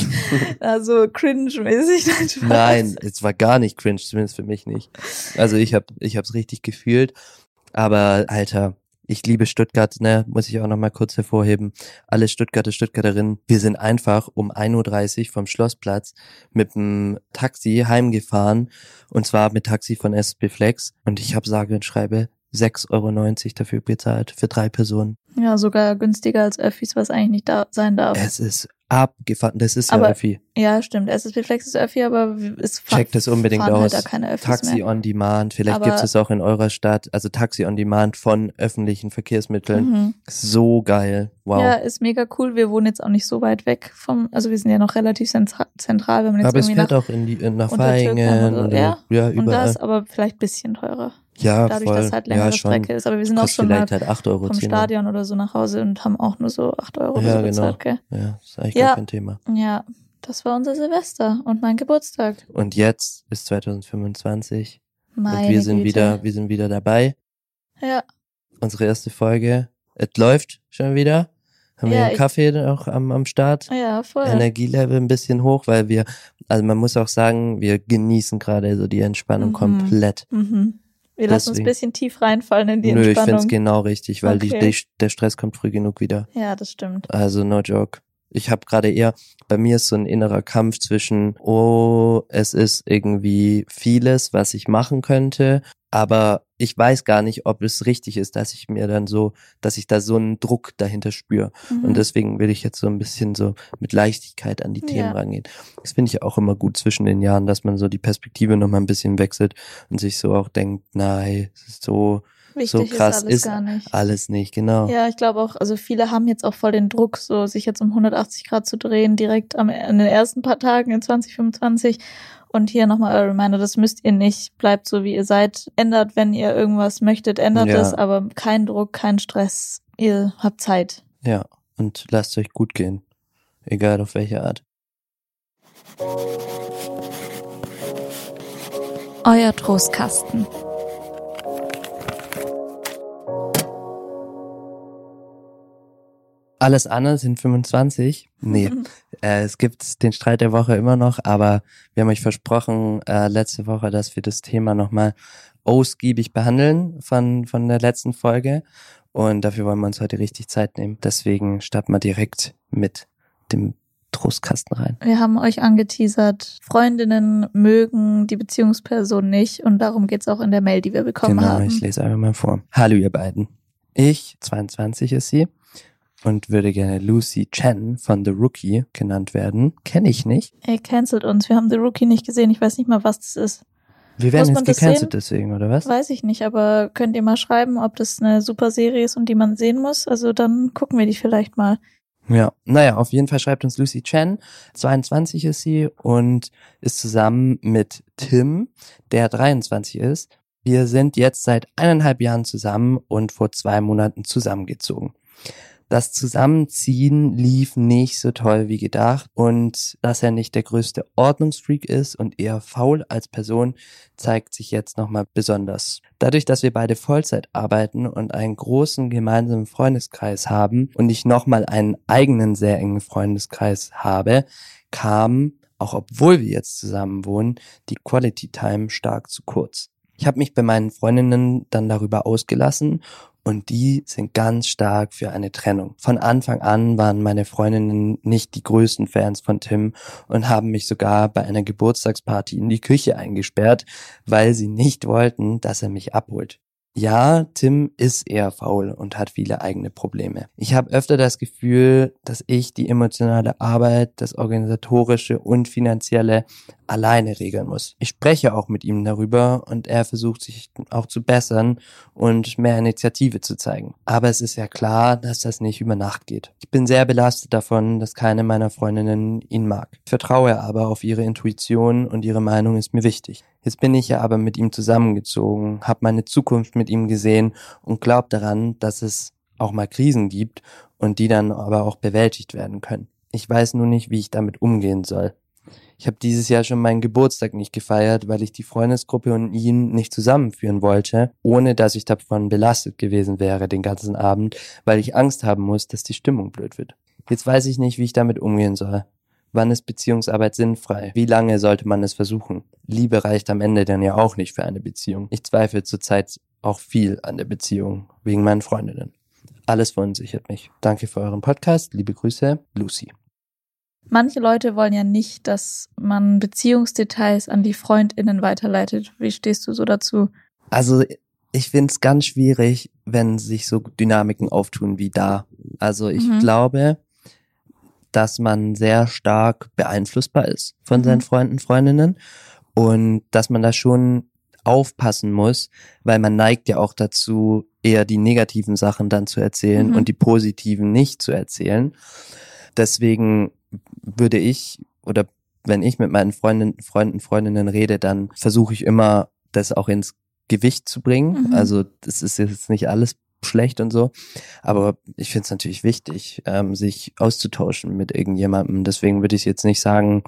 Also cringe-mäßig. Nein, Spaß. Nein, es war gar nicht cringe, zumindest für mich nicht. Also ich habe, ich habe es richtig gefühlt. Aber Alter, ich liebe Stuttgart, ne, muss ich auch noch mal kurz hervorheben. Alle Stuttgarter, Stuttgarterinnen, wir sind einfach um ein Uhr dreißig vom Schlossplatz mit dem Taxi heimgefahren. Und zwar mit Taxi von S B Flex. Und ich habe sage und schreibe sechs Euro neunzig dafür bezahlt, für drei Personen. Ja, sogar günstiger als Öffis, was eigentlich nicht da sein darf. Es ist abgefahren, das ist ja Aber- Öffi. Ja, stimmt. S S B Flex ist Öffi, aber es fa- Checkt das unbedingt fahren aus. halt da keine Öffis Taxi mehr. on Demand, vielleicht Aber- gibt es auch in eurer Stadt, also Taxi on Demand von öffentlichen Verkehrsmitteln. Mhm. So geil, wow. Ja, ist mega cool. Wir wohnen jetzt auch nicht so weit weg vom, also wir sind ja noch relativ zentra- zentral, wenn man jetzt Aber es irgendwie fährt nach, auch in die, in nach Untertürkheim Vaihingen oder so, und ja. ja, und da überall. ist aber vielleicht ein bisschen teurer. Ja, Dadurch, voll. dass halt längere ja, schon. Strecke ist. Aber wir sind auch Kostet schon mal vielleicht halt acht Euro vom zehn. Stadion oder so nach Hause und haben auch nur so acht Euro oder Ja, so genau. bezahlt, gell? Ja, ist eigentlich Ja. gar kein Thema. Ja, das war unser Silvester und mein Geburtstag. Und jetzt ist zweitausendfünfundzwanzig Meine und wir sind Güte. wieder, wir sind wieder dabei. Ja, Unsere erste Folge. Es läuft schon wieder. Haben Ja, wir einen ich- Kaffee auch am, am Start. ja, voll. Energielevel ein bisschen hoch, weil wir, also man muss auch sagen, wir genießen gerade so die Entspannung Mhm. komplett. Mhm. Wir lassen uns ein Deswegen. bisschen tief reinfallen in die Nö, ich Entspannung. find's genau richtig, weil Okay. die, die, der Stress kommt früh genug wieder. Ja, das stimmt. Also no joke. Ich habe gerade eher, bei mir ist so ein innerer Kampf zwischen, oh, es ist irgendwie vieles, was ich machen könnte, aber ich weiß gar nicht, ob es richtig ist, dass ich mir dann so, dass ich da so einen Druck dahinter spüre. Mhm. Und deswegen will ich jetzt so ein bisschen so mit Leichtigkeit an die Themen Ja. rangehen. Das finde ich auch immer gut zwischen den Jahren, dass man so die Perspektive nochmal ein bisschen wechselt und sich so auch denkt, nein, es ist so, Wichtig so krass ist alles ist gar nicht. alles nicht, genau. Ja, ich glaube auch, also viele haben jetzt auch voll den Druck, so sich jetzt um hundertachtzig Grad zu drehen, direkt am, in den ersten paar Tagen in zwanzig fünfundzwanzig. Und hier nochmal euer Reminder, das müsst ihr nicht, bleibt so wie ihr seid, ändert, wenn ihr irgendwas möchtet, ändert Ja. es, aber kein Druck, kein Stress, ihr habt Zeit. Ja, und lasst euch gut gehen. Egal auf welche Art. Euer Trostkasten. Alles andere sind fünfundzwanzig? Nee, äh, es gibt den Streit der Woche immer noch, aber wir haben euch versprochen äh, letzte Woche, dass wir das Thema nochmal ausgiebig behandeln von von der letzten Folge und dafür wollen wir uns heute richtig Zeit nehmen. Deswegen starten wir direkt mit dem Trostkasten rein. Wir haben euch angeteasert, Freundinnen mögen die Beziehungsperson nicht und darum geht's auch in der Mail, die wir bekommen Genau, haben. ich lese einfach mal vor. Hallo ihr beiden. Ich, zweiundzwanzig ist sie, und würde gerne Lucy Chen von The Rookie genannt werden. Kenne ich nicht. Ey, cancelt uns, wir haben The Rookie nicht gesehen, ich weiß nicht mal, was das ist. Wir werden Muss man jetzt das gecancelt sehen? deswegen, oder was? Weiß ich nicht, aber könnt ihr mal schreiben, ob das eine super Serie ist und die man sehen muss? Also dann gucken wir die vielleicht mal. Ja, naja, auf jeden Fall schreibt uns Lucy Chen, zweiundzwanzig ist sie und ist zusammen mit Tim, der dreiundzwanzig ist. Wir sind jetzt seit eineinhalb Jahren zusammen und vor zwei Monaten zusammengezogen. Das Zusammenziehen lief nicht so toll wie gedacht und dass er nicht der größte Ordnungsfreak ist und eher faul als Person, zeigt sich jetzt nochmal besonders. Dadurch, dass wir beide Vollzeit arbeiten und einen großen gemeinsamen Freundeskreis haben und ich nochmal einen eigenen sehr engen Freundeskreis habe, kam, auch obwohl wir jetzt zusammen wohnen, die Quality Time stark zu kurz. Ich habe mich bei meinen Freundinnen dann darüber ausgelassen und die sind ganz stark für eine Trennung. Von Anfang an waren meine Freundinnen nicht die größten Fans von Tim und haben mich sogar bei einer Geburtstagsparty in die Küche eingesperrt, weil sie nicht wollten, dass er mich abholt. Ja, Tim ist eher faul und hat viele eigene Probleme. Ich habe öfter das Gefühl, dass ich die emotionale Arbeit, das organisatorische und finanzielle alleine regeln muss. Ich spreche auch mit ihm darüber und er versucht sich auch zu bessern und mehr Initiative zu zeigen. Aber es ist ja klar, dass das nicht über Nacht geht. Ich bin sehr belastet davon, dass keine meiner Freundinnen ihn mag. Ich vertraue aber auf ihre Intuition und ihre Meinung ist mir wichtig. Jetzt bin ich ja aber mit ihm zusammengezogen, habe meine Zukunft mit ihm gesehen und glaube daran, dass es auch mal Krisen gibt und die dann aber auch bewältigt werden können. Ich weiß nur nicht, wie ich damit umgehen soll. Ich habe dieses Jahr schon meinen Geburtstag nicht gefeiert, weil ich die Freundesgruppe und ihn nicht zusammenführen wollte, ohne dass ich davon belastet gewesen wäre den ganzen Abend, weil ich Angst haben muss, dass die Stimmung blöd wird. Jetzt weiß ich nicht, wie ich damit umgehen soll. Wann ist Beziehungsarbeit sinnfrei? Wie lange sollte man es versuchen? Liebe reicht am Ende dann ja auch nicht für eine Beziehung. Ich zweifle zurzeit auch viel an der Beziehung, wegen meinen Freundinnen. Alles verunsichert mich. Danke für euren Podcast. Liebe Grüße, Lucy. Manche Leute wollen ja nicht, dass man Beziehungsdetails an die FreundInnen weiterleitet. Wie stehst du so dazu? Also ich finde es ganz schwierig, wenn sich so Dynamiken auftun wie da. Also ich mhm. glaube, dass man sehr stark beeinflussbar ist von mhm. seinen Freunden, Freundinnen und dass man da schon aufpassen muss, weil man neigt ja auch dazu, eher die negativen Sachen dann zu erzählen mhm. und die positiven nicht zu erzählen. Deswegen würde ich, oder wenn ich mit meinen Freundinnen, Freunden, Freundinnen rede, dann versuche ich immer, das auch ins Gewicht zu bringen. Mhm. Also das ist jetzt nicht alles schlecht und so, aber ich finde es natürlich wichtig, ähm, sich auszutauschen mit irgendjemandem. Deswegen würde ich jetzt nicht sagen,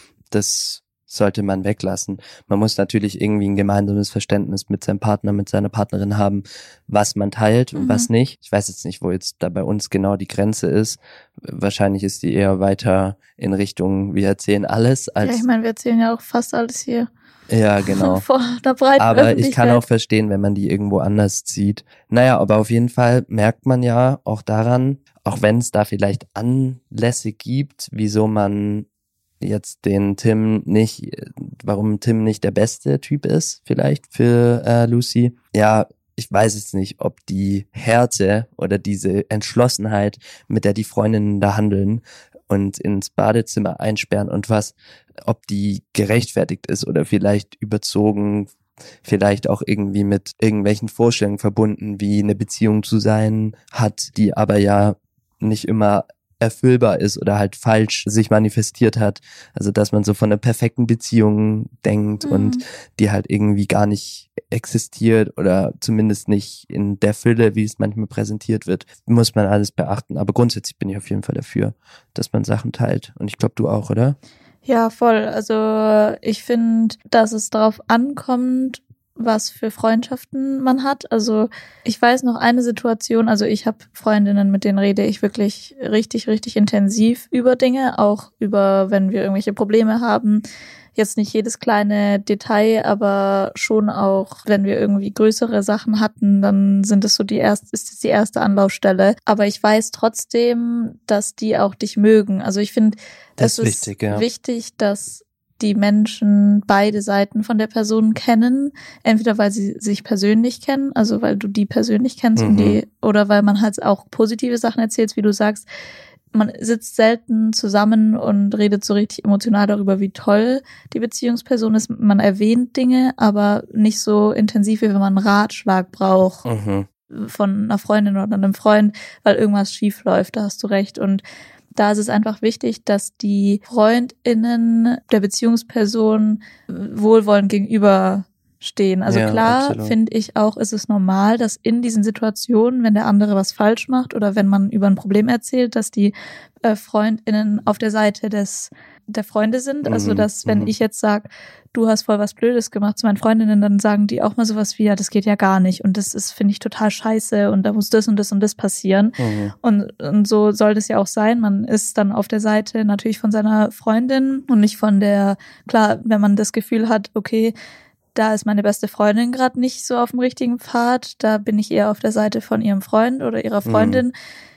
das sollte man weglassen. Man muss natürlich irgendwie ein gemeinsames Verständnis mit seinem Partner, mit seiner Partnerin haben, was man teilt und mhm. was nicht. Ich weiß jetzt nicht, wo jetzt da bei uns genau die Grenze ist. Wahrscheinlich ist die eher weiter in Richtung, wir erzählen alles. Als ja, ich meine, wir erzählen ja auch fast alles hier. Ja, genau. Vor der breiten aber ich kann auch verstehen, wenn man die irgendwo anders zieht. Naja, aber auf jeden Fall merkt man ja auch daran, auch wenn es da vielleicht Anlässe gibt, wieso man jetzt den Tim nicht, warum Tim nicht der beste Typ ist, vielleicht für äh, Lucy. Ja, ich weiß jetzt nicht, ob die Härte oder diese Entschlossenheit, mit der die Freundinnen da handeln und ins Badezimmer einsperren und was, ob die gerechtfertigt ist oder vielleicht überzogen, vielleicht auch irgendwie mit irgendwelchen Vorstellungen verbunden, wie eine Beziehung zu sein hat, die aber ja nicht immer erfüllbar ist oder halt falsch sich manifestiert hat. Also dass man so von einer perfekten Beziehung denkt mhm. und die halt irgendwie gar nicht existiert oder zumindest nicht in der Fülle, wie es manchmal präsentiert wird, muss man alles beachten. Aber grundsätzlich bin ich auf jeden Fall dafür, dass man Sachen teilt. Und ich glaube, du auch, oder? Ja, voll. Also ich finde, dass es darauf ankommt, was für Freundschaften man hat. Also ich weiß noch eine Situation, also ich habe Freundinnen, mit denen rede ich wirklich richtig, richtig intensiv über Dinge, auch über, wenn wir irgendwelche Probleme haben. Jetzt nicht jedes kleine Detail, aber schon auch, wenn wir irgendwie größere Sachen hatten, dann sind es so die erste, ist es die erste Anlaufstelle. Aber ich weiß trotzdem, dass die auch dich mögen. Also ich finde, es ist wichtig, ja. wichtig, dass die Menschen beide Seiten von der Person kennen, entweder weil sie sich persönlich kennen, also weil du die persönlich kennst mhm. und die, oder weil man halt auch positive Sachen erzählt, wie du sagst, man sitzt selten zusammen und redet so richtig emotional darüber, wie toll die Beziehungsperson ist. Man erwähnt Dinge, aber nicht so intensiv, wie wenn man einen Ratschlag braucht mhm. von einer Freundin oder einem Freund, weil irgendwas schief läuft, da hast du recht. Und da ist es einfach wichtig, dass die FreundInnen der Beziehungsperson wohlwollend gegenüberstehen. Also ja, klar, finde ich auch, ist es normal, dass in diesen Situationen, wenn der andere was falsch macht oder wenn man über ein Problem erzählt, dass die äh, FreundInnen auf der Seite des der Freunde sind. Also dass, wenn mhm. ich jetzt sage, du hast voll was Blödes gemacht zu meinen Freundinnen, dann sagen die auch mal sowas wie, ja, das geht ja gar nicht und das ist, finde ich, total scheiße und da muss das und das und das passieren. Mhm. Und, und so soll das ja auch sein. Man ist dann auf der Seite natürlich von seiner Freundin und nicht von der, klar, wenn man das Gefühl hat, okay, da ist meine beste Freundin gerade nicht so auf dem richtigen Pfad, da bin ich eher auf der Seite von ihrem Freund oder ihrer Freundin. Mhm.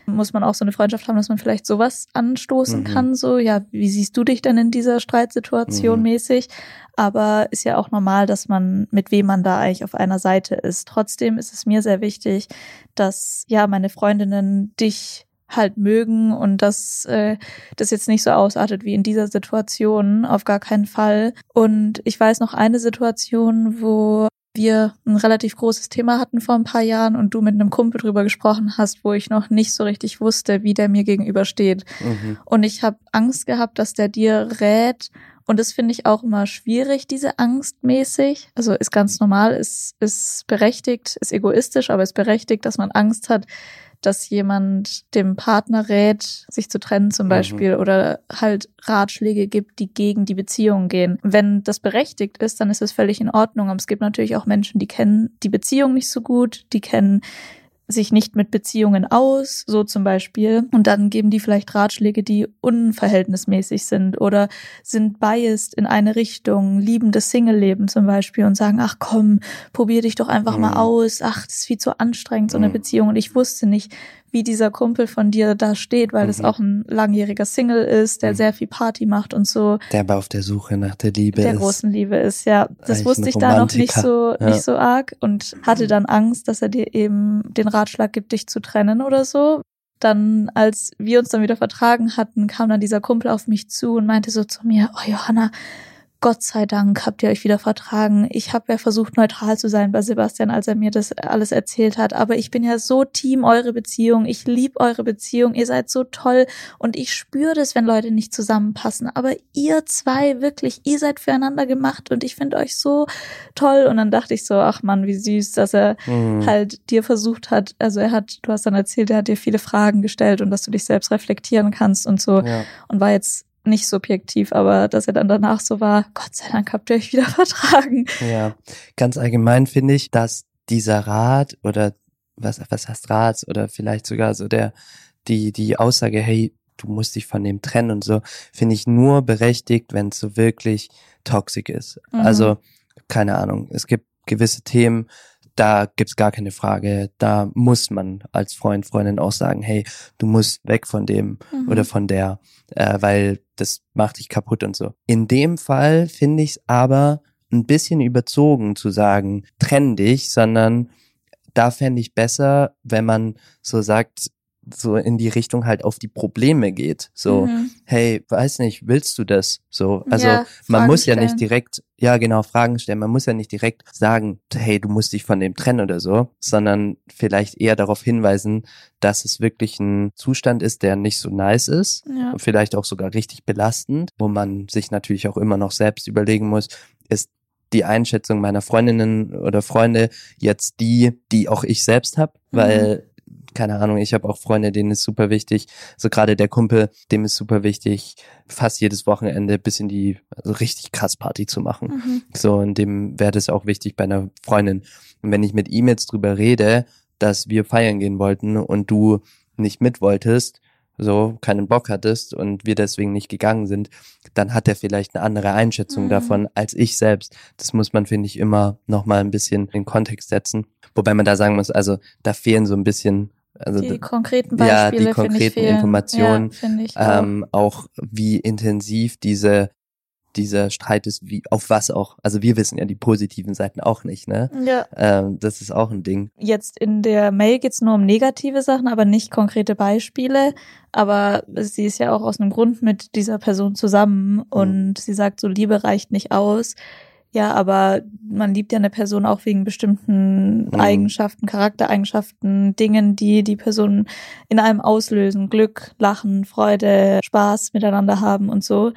muss man auch so eine Freundschaft haben, dass man vielleicht sowas anstoßen Mhm. kann, so, ja, wie siehst du dich denn in dieser Streitsituation Mhm. mäßig? Aber ist ja auch normal, dass man, mit wem man da eigentlich auf einer Seite ist. Trotzdem ist es mir sehr wichtig, dass, ja, meine Freundinnen dich halt mögen und dass äh, das jetzt nicht so ausartet wie in dieser Situation, auf gar keinen Fall. Und ich weiß noch eine Situation, wo wir ein relativ großes Thema hatten vor ein paar Jahren und du mit einem Kumpel drüber gesprochen hast, wo ich noch nicht so richtig wusste, wie der mir gegenübersteht. Mhm. Und ich habe Angst gehabt, dass der dir rät. Und das finde ich auch immer schwierig, diese Angst mäßig. Also ist ganz normal, ist, ist berechtigt, ist egoistisch, aber ist berechtigt, dass man Angst hat, dass jemand dem Partner rät, sich zu trennen zum Beispiel, mhm. oder halt Ratschläge gibt, die gegen die Beziehung gehen. Wenn das berechtigt ist, dann ist es völlig in Ordnung. Aber es gibt natürlich auch Menschen, die kennen die Beziehung nicht so gut, die kennen sich nicht mit Beziehungen aus, so zum Beispiel. Und dann geben die vielleicht Ratschläge, die unverhältnismäßig sind oder sind biased in eine Richtung, lieben das Single-Leben zum Beispiel und sagen, ach komm, probier dich doch einfach mhm. mal aus, ach, das ist viel zu anstrengend, so eine mhm. Beziehung. Und ich wusste nicht, wie dieser Kumpel von dir da steht, weil mhm. das auch ein langjähriger Single ist, der mhm. sehr viel Party macht und so. Der aber auf der Suche nach der Liebe der ist. Der großen Liebe ist, ja. Das wusste ich Romantiker. da noch nicht so, ja. nicht so arg und hatte dann Angst, dass er dir eben den Ratschlag gibt, dich zu trennen oder so. Dann, als wir uns dann wieder vertragen hatten, kam dann dieser Kumpel auf mich zu und meinte so zu mir, oh Johanna, Gott sei Dank habt ihr euch wieder vertragen. Ich habe ja versucht, neutral zu sein bei Sebastian, als er mir das alles erzählt hat. Aber ich bin ja so Team eure Beziehung. Ich liebe eure Beziehung. Ihr seid so toll. Und ich spüre das, wenn Leute nicht zusammenpassen. Aber ihr zwei, wirklich, ihr seid füreinander gemacht. Und ich finde euch so toll. Und dann dachte ich so, ach Mann, wie süß, dass er mhm. halt dir versucht hat. Also er hat, du hast dann erzählt, er hat dir viele Fragen gestellt und dass du dich selbst reflektieren kannst und so. Ja. Und war jetzt nicht subjektiv, aber dass er dann danach so war, Gott sei Dank habt ihr euch wieder vertragen. Ja, ganz allgemein finde ich, dass dieser Rat oder was was heißt Rat oder vielleicht sogar so der die die Aussage, hey, du musst dich von dem trennen und so, finde ich nur berechtigt, wenn es so wirklich toxisch ist. Mhm. Also, keine Ahnung, es gibt gewisse Themen, da gibt's gar keine Frage, da muss man als Freund, Freundin auch sagen, hey, du musst weg von dem mhm. oder von der, äh, weil das macht dich kaputt und so. In dem Fall finde ich es aber ein bisschen überzogen zu sagen, trenn dich, sondern da fände ich besser, wenn man so sagt, so in die Richtung halt auf die Probleme geht. So, mhm. hey, weiß nicht, willst du das? So, also ja, man muss ja stellen. nicht direkt, ja genau, Fragen stellen. Man muss ja nicht direkt sagen, hey, du musst dich von dem trennen oder so, sondern vielleicht eher darauf hinweisen, dass es wirklich ein Zustand ist, der nicht so nice ist, ja. und vielleicht auch sogar richtig belastend, wo man sich natürlich auch immer noch selbst überlegen muss, ist die Einschätzung meiner Freundinnen oder Freunde jetzt die, die auch ich selbst habe, mhm. weil keine Ahnung, ich habe auch Freunde, denen ist super wichtig, so gerade der Kumpel, dem ist super wichtig, fast jedes Wochenende bis in die, also richtig krass Party zu machen. Mhm. So, und dem wäre das auch wichtig bei einer Freundin. Und wenn ich mit ihm jetzt drüber rede, dass wir feiern gehen wollten und du nicht mit wolltest, so keinen Bock hattest und wir deswegen nicht gegangen sind, dann hat er vielleicht eine andere Einschätzung mhm. davon als ich selbst. Das muss man, finde ich, immer nochmal ein bisschen in Kontext setzen. Wobei man da sagen muss, also da fehlen so ein bisschen Also die konkreten Beispiele, ja, die konkreten Informationen, ja, ich auch. Ähm, auch wie intensiv diese dieser Streit ist, wie auf was auch. Also wir wissen ja die positiven Seiten auch nicht, ne? Ja. Ähm, das ist auch ein Ding. Jetzt in der Mail geht's nur um negative Sachen, aber nicht konkrete Beispiele. Aber sie ist ja auch aus einem Grund mit dieser Person zusammen und mhm. sie sagt so, Liebe reicht nicht aus. Ja, aber man liebt ja eine Person auch wegen bestimmten mhm. Eigenschaften, Charaktereigenschaften, Dingen, die die Person in einem auslösen. Glück, Lachen, Freude, Spaß miteinander haben und so.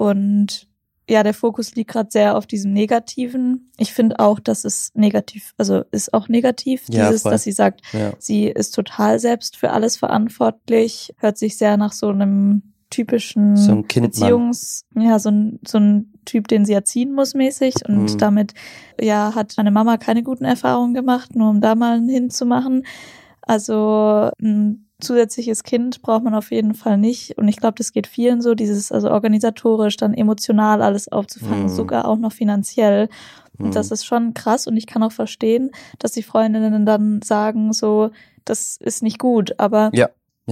Und ja, der Fokus liegt gerade sehr auf diesem Negativen. Ich finde auch, dass es negativ, also ist auch negativ, ja, dieses, voll. dass sie sagt, ja. sie ist total selbst für alles verantwortlich, hört sich sehr nach so einem typischen so ein Beziehungs, ja, so ein, so ein Typ, den sie erziehen muss mäßig und mhm. damit, ja, hat meine Mama keine guten Erfahrungen gemacht, nur um da mal einen hinzumachen. Also ein zusätzliches Kind braucht man auf jeden Fall nicht und ich glaube, das geht vielen so, dieses, also organisatorisch, dann emotional alles aufzufangen, mhm. sogar auch noch finanziell. Und mhm. das ist schon krass und ich kann auch verstehen, dass die Freundinnen dann sagen so, das ist nicht gut, aber ja. Ja.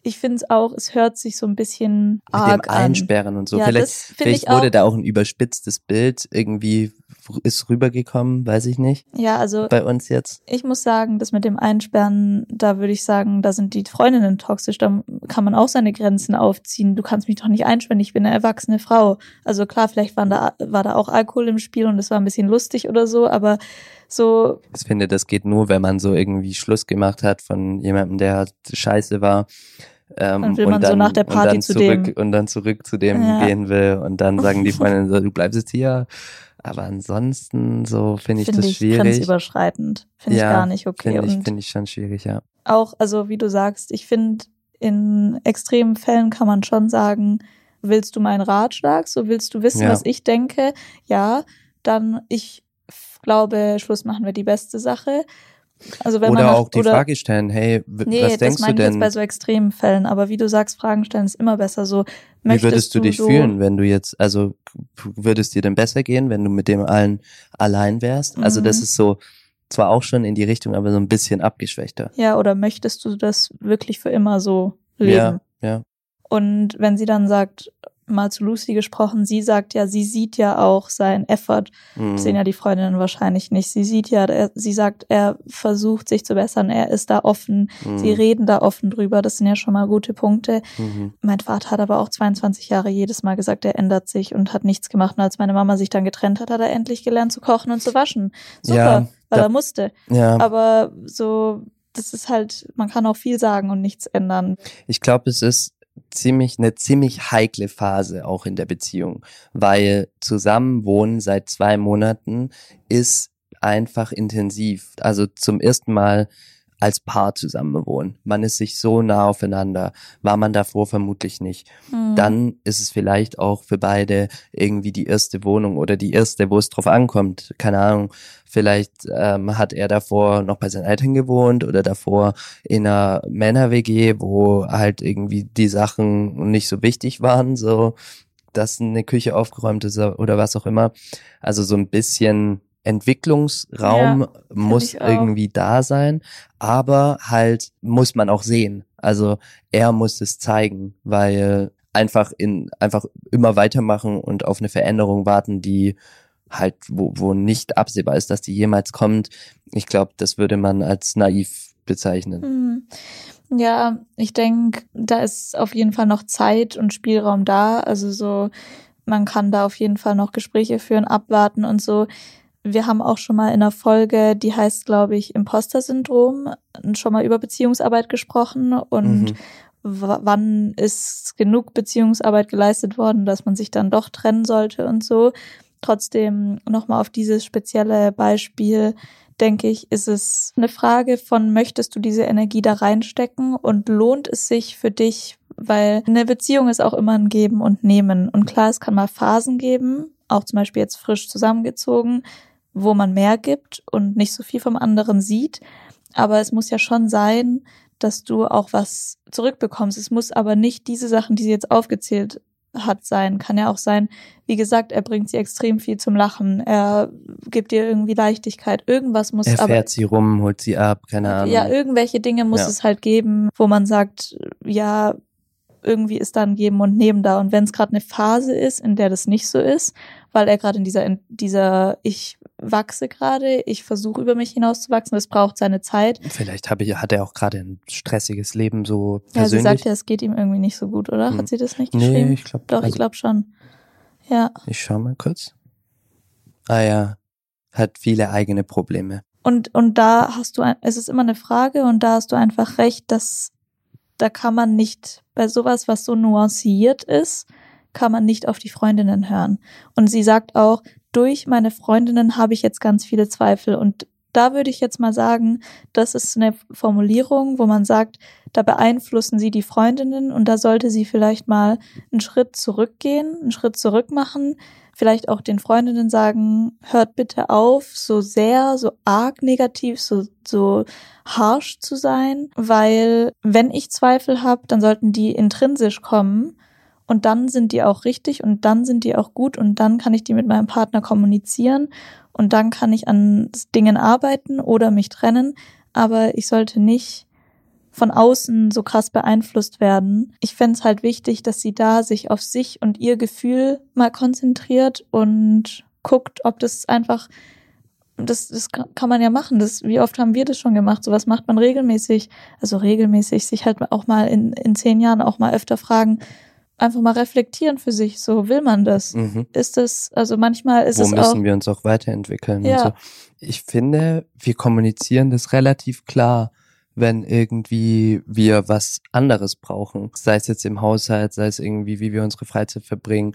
ich finde es auch, es hört sich so ein bisschen mit arg dem Einsperren an. und so. Ja, vielleicht das find vielleicht ich wurde auch, da auch ein überspitztes Bild irgendwie ist rübergekommen, weiß ich nicht. Ja, also bei uns jetzt. Ich muss sagen, das mit dem Einsperren, da würde ich sagen, da sind die Freundinnen toxisch, da kann man auch seine Grenzen aufziehen. Du kannst mich doch nicht einsperren, ich bin eine erwachsene Frau. Also klar, vielleicht waren da, war da auch Alkohol im Spiel und es war ein bisschen lustig oder so, aber so. Ich finde, das geht nur, wenn man so irgendwie Schluss gemacht hat von jemandem, der halt scheiße war. Ähm, Dann will und man dann, so nach der Party und dann zu zurück, dem. Und dann zurück zu dem Ja. gehen will und dann sagen die Freundinnen so, du bleibst jetzt hier. Aber ansonsten so finde ich Finde das ich schwierig. grenzüberschreitend. Finde Ja, ich gar nicht okay. Finde ich, Und finde ich schon schwierig, ja. auch, also wie du sagst, ich finde, in extremen Fällen kann man schon sagen, willst du meinen Ratschlag? So willst du wissen, Ja. was ich denke? Ja, dann ich f- glaube, Schluss machen wir die beste Sache. Also wenn Oder man nach, auch die oder, Frage stellen, hey, w- nee, was das denkst du meine ich jetzt denn? bei so extremen Fällen. Aber wie du sagst, Fragen stellen ist immer besser. So, Wie möchtest würdest du dich so, fühlen, wenn du jetzt, also würdest dir denn besser gehen, wenn du mit dem allen allein wärst? Also das Mhm. ist so, zwar auch schon in die Richtung, aber so ein bisschen abgeschwächter. Ja, oder möchtest du das wirklich für immer so leben? Ja, ja. Und wenn sie dann sagt, mal zu Lucy gesprochen, sie sagt ja, sie sieht ja auch seinen Effort. Das sehen Mhm. ja die Freundinnen wahrscheinlich nicht. Sie sieht ja, er, sie sagt, er versucht sich zu bessern, er ist da offen, sie Mhm. reden da offen drüber, das sind ja schon mal gute Punkte. Mhm. Mein Vater hat aber auch zweiundzwanzig Jahre jedes Mal gesagt, er ändert sich und hat nichts gemacht. Und als meine Mama sich dann getrennt hat, hat er endlich gelernt zu kochen und zu waschen. Super, Ja, weil da- er musste. Ja, Aber so, das ist halt, man kann auch viel sagen und nichts ändern. ich glaube, es ist ziemlich eine ziemlich heikle Phase auch in der Beziehung, weil Zusammenwohnen seit zwei Monaten ist einfach intensiv. Also zum ersten Mal als Paar zusammenwohnen. Man ist sich so nah aufeinander, war man davor vermutlich nicht. Hm. Dann ist es vielleicht auch für beide irgendwie die erste Wohnung oder die erste, wo es drauf ankommt. Keine Ahnung, vielleicht ähm, hat er davor noch bei seinen Eltern gewohnt oder davor in einer Männer-W G, wo halt irgendwie die Sachen nicht so wichtig waren, so dass eine Küche aufgeräumt ist oder was auch immer. Also so ein bisschen Entwicklungsraum Ja, muss ich auch. irgendwie da sein, aber halt muss man auch sehen. Also er muss es zeigen, weil einfach in einfach immer weitermachen und auf eine Veränderung warten, die halt wo wo nicht absehbar ist, dass die jemals kommt. Ich glaube, das würde man als naiv bezeichnen. Hm. Ja, ich denke, da ist auf jeden Fall noch Zeit und Spielraum da. Also so, man kann da auf jeden Fall noch Gespräche führen, abwarten und so. Wir haben auch schon mal in einer Folge, die heißt, glaube ich, Imposter-Syndrom, schon mal über Beziehungsarbeit gesprochen und Mhm. w- wann ist genug Beziehungsarbeit geleistet worden, dass man sich dann doch trennen sollte und so. Trotzdem nochmal auf dieses spezielle Beispiel, denke ich, ist es eine Frage von, möchtest du diese Energie da reinstecken und lohnt es sich für dich? Weil eine Beziehung ist auch immer ein Geben und Nehmen. Und klar, es kann mal Phasen geben, auch zum Beispiel jetzt frisch zusammengezogen, wo man mehr gibt und nicht so viel vom anderen sieht. Aber es muss ja schon sein, dass du auch was zurückbekommst. Es muss aber nicht diese Sachen, die sie jetzt aufgezählt hat, sein. Kann ja auch sein, wie gesagt, er bringt sie extrem viel zum Lachen. Er gibt ihr irgendwie Leichtigkeit. Irgendwas muss Er aber, fährt sie rum, holt sie ab, keine Ahnung. ja, irgendwelche Dinge muss Ja. es halt geben, wo man sagt, ja, irgendwie ist da ein Geben und Nehmen da. Und wenn es gerade eine Phase ist, in der das nicht so ist, weil er gerade in dieser, in dieser, ich wachse gerade, ich versuche über mich hinauszuwachsen, das braucht seine Zeit. Vielleicht habe ich, hat er auch gerade ein stressiges Leben so Ja, sie persönlich. sagt ja, es geht ihm irgendwie nicht so gut, oder? Hm. Hat sie das nicht Nee, geschrieben? ich glaube, Doch, ich also, glaube schon. Ja. ich schau mal kurz. Ah ja, hat viele eigene Probleme. Und, und da hast du, ein, es ist immer eine Frage und da hast du einfach recht, dass da kann man nicht, bei sowas, was so nuanciert ist, kann man nicht auf die Freundinnen hören. Und sie sagt auch, durch meine Freundinnen habe ich jetzt ganz viele Zweifel. Und da würde ich jetzt mal sagen, das ist eine Formulierung, wo man sagt, da beeinflussen sie die Freundinnen und da sollte sie vielleicht mal einen Schritt zurückgehen, einen Schritt zurück machen, vielleicht auch den Freundinnen sagen, hört bitte auf, so sehr, so arg negativ, so, so harsh zu sein, weil wenn ich Zweifel habe, dann sollten die intrinsisch kommen und dann sind die auch richtig und dann sind die auch gut und dann kann ich die mit meinem Partner kommunizieren und dann kann ich an Dingen arbeiten oder mich trennen, aber ich sollte nicht von außen so krass beeinflusst werden. Ich fände es halt wichtig, dass sie da sich auf sich und ihr Gefühl mal konzentriert und guckt, ob das einfach, das, das kann man ja machen. Das, wie oft haben wir das schon gemacht? Sowas macht man regelmäßig, also regelmäßig, sich halt auch mal in, in zehn Jahren auch mal öfter fragen, einfach mal reflektieren für sich, so will man das? Mhm. Ist das, also manchmal ist Wo es auch... Wo müssen wir uns auch weiterentwickeln ja. und so. Ich finde, wir kommunizieren das relativ klar, wenn irgendwie wir was anderes brauchen. Sei es jetzt im Haushalt, sei es irgendwie, wie wir unsere Freizeit verbringen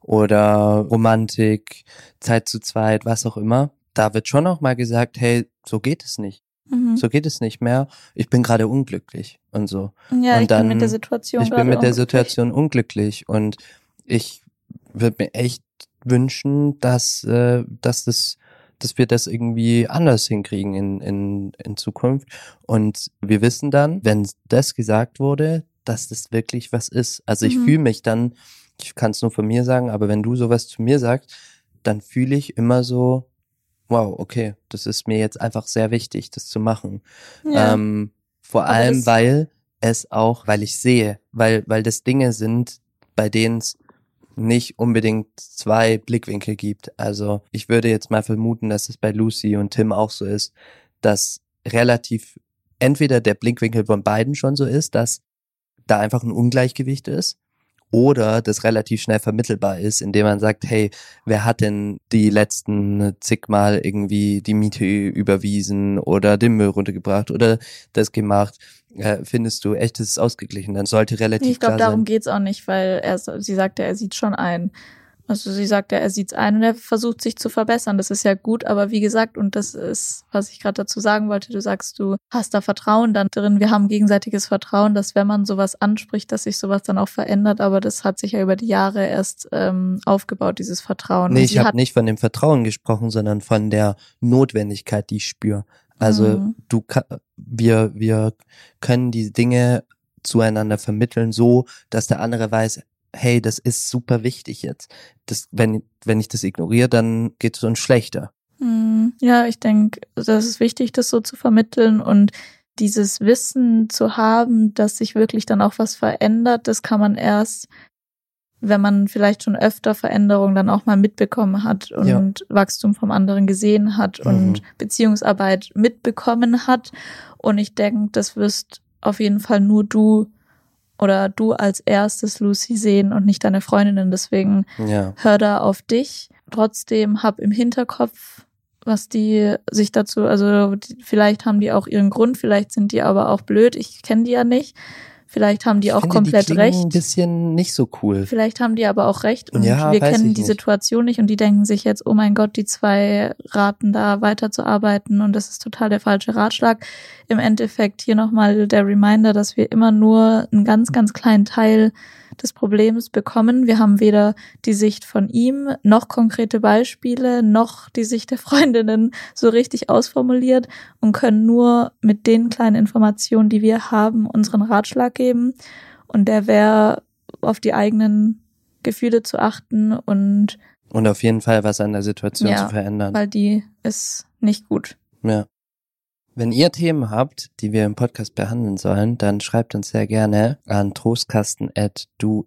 oder Romantik, Zeit zu zweit, was auch immer. Da wird schon auch mal gesagt, hey, so geht es nicht. Mhm. So geht es nicht mehr. Ich bin gerade unglücklich und so. Ja, und ich dann, bin mit der Situation Ich bin mit unglücklich. der Situation unglücklich und ich würde mir echt wünschen, dass, äh, dass das dass wir das irgendwie anders hinkriegen in, in, in Zukunft. Und wir wissen dann, wenn das gesagt wurde, dass das wirklich was ist. Also ich mhm. fühle mich dann, ich kann es nur von mir sagen, aber wenn du sowas zu mir sagst, dann fühle ich immer so, wow, okay, das ist mir jetzt einfach sehr wichtig, das zu machen. Ja. Ähm, vor aber allem, weil es auch, weil ich sehe, weil, weil das Dinge sind, bei denen es nicht unbedingt zwei Blickwinkel gibt. Also ich würde jetzt mal vermuten, dass es bei Lucy und Tim auch so ist, dass relativ entweder der Blickwinkel von beiden schon so ist, dass da einfach ein Ungleichgewicht ist, oder das relativ schnell vermittelbar ist, indem man sagt, hey, wer hat denn die letzten zigmal irgendwie die Miete überwiesen oder den Müll runtergebracht oder das gemacht? Äh, findest du echt, es ist ausgeglichen? Dann sollte relativ ich glaub, klar sein. Ich glaube, darum geht's auch nicht, weil er, sie sagt ja, er sieht schon ein. Also sie sagt ja, er sieht's ein und er versucht sich zu verbessern. Das ist ja gut, aber wie gesagt, und das ist, was ich gerade dazu sagen wollte, du sagst, du hast da Vertrauen dann drin. Wir haben gegenseitiges Vertrauen, dass wenn man sowas anspricht, dass sich sowas dann auch verändert, aber das hat sich ja über die Jahre erst ähm, aufgebaut, dieses Vertrauen. Nee, ich habe nicht von dem Vertrauen gesprochen, sondern von der Notwendigkeit, die ich spüre. Also mhm. du, wir, wir können die Dinge zueinander vermitteln, so, dass der andere weiß, hey, das ist super wichtig jetzt. Das, wenn, wenn ich das ignoriere, dann geht es uns schlechter. Ja, ich denke, das ist wichtig, das so zu vermitteln und dieses Wissen zu haben, dass sich wirklich dann auch was verändert, das kann man erst, wenn man vielleicht schon öfter Veränderungen dann auch mal mitbekommen hat und ja. Wachstum vom anderen gesehen hat und mhm. Beziehungsarbeit mitbekommen hat. Und ich denke, das wirst auf jeden Fall nur du oder du als erstes, Lucy, sehen und nicht deine Freundinnen. Deswegen ja. hör da auf dich. Trotzdem hab im Hinterkopf, was die sich dazu, also die, vielleicht haben die auch ihren Grund, vielleicht sind die aber auch blöd. Ich kenne die ja nicht. Vielleicht haben die ich auch finde, komplett die recht. Ein bisschen nicht so cool. Vielleicht haben die aber auch recht und ja, wir kennen die nicht. Situation nicht und die denken sich jetzt, oh mein Gott, die zwei raten da weiterzuarbeiten und das ist total der falsche Ratschlag. Im Endeffekt hier nochmal der Reminder, dass wir immer nur einen ganz, ganz kleinen Teil des Problems bekommen. Wir haben weder die Sicht von ihm, noch konkrete Beispiele, noch die Sicht der Freundinnen so richtig ausformuliert und können nur mit den kleinen Informationen, die wir haben, unseren Ratschlag geben. Und der wäre, auf die eigenen Gefühle zu achten und und auf jeden Fall was an der Situation ja, zu verändern. Weil die ist nicht gut. Ja. Wenn ihr Themen habt, die wir im Podcast behandeln sollen, dann schreibt uns sehr gerne an trostkasten at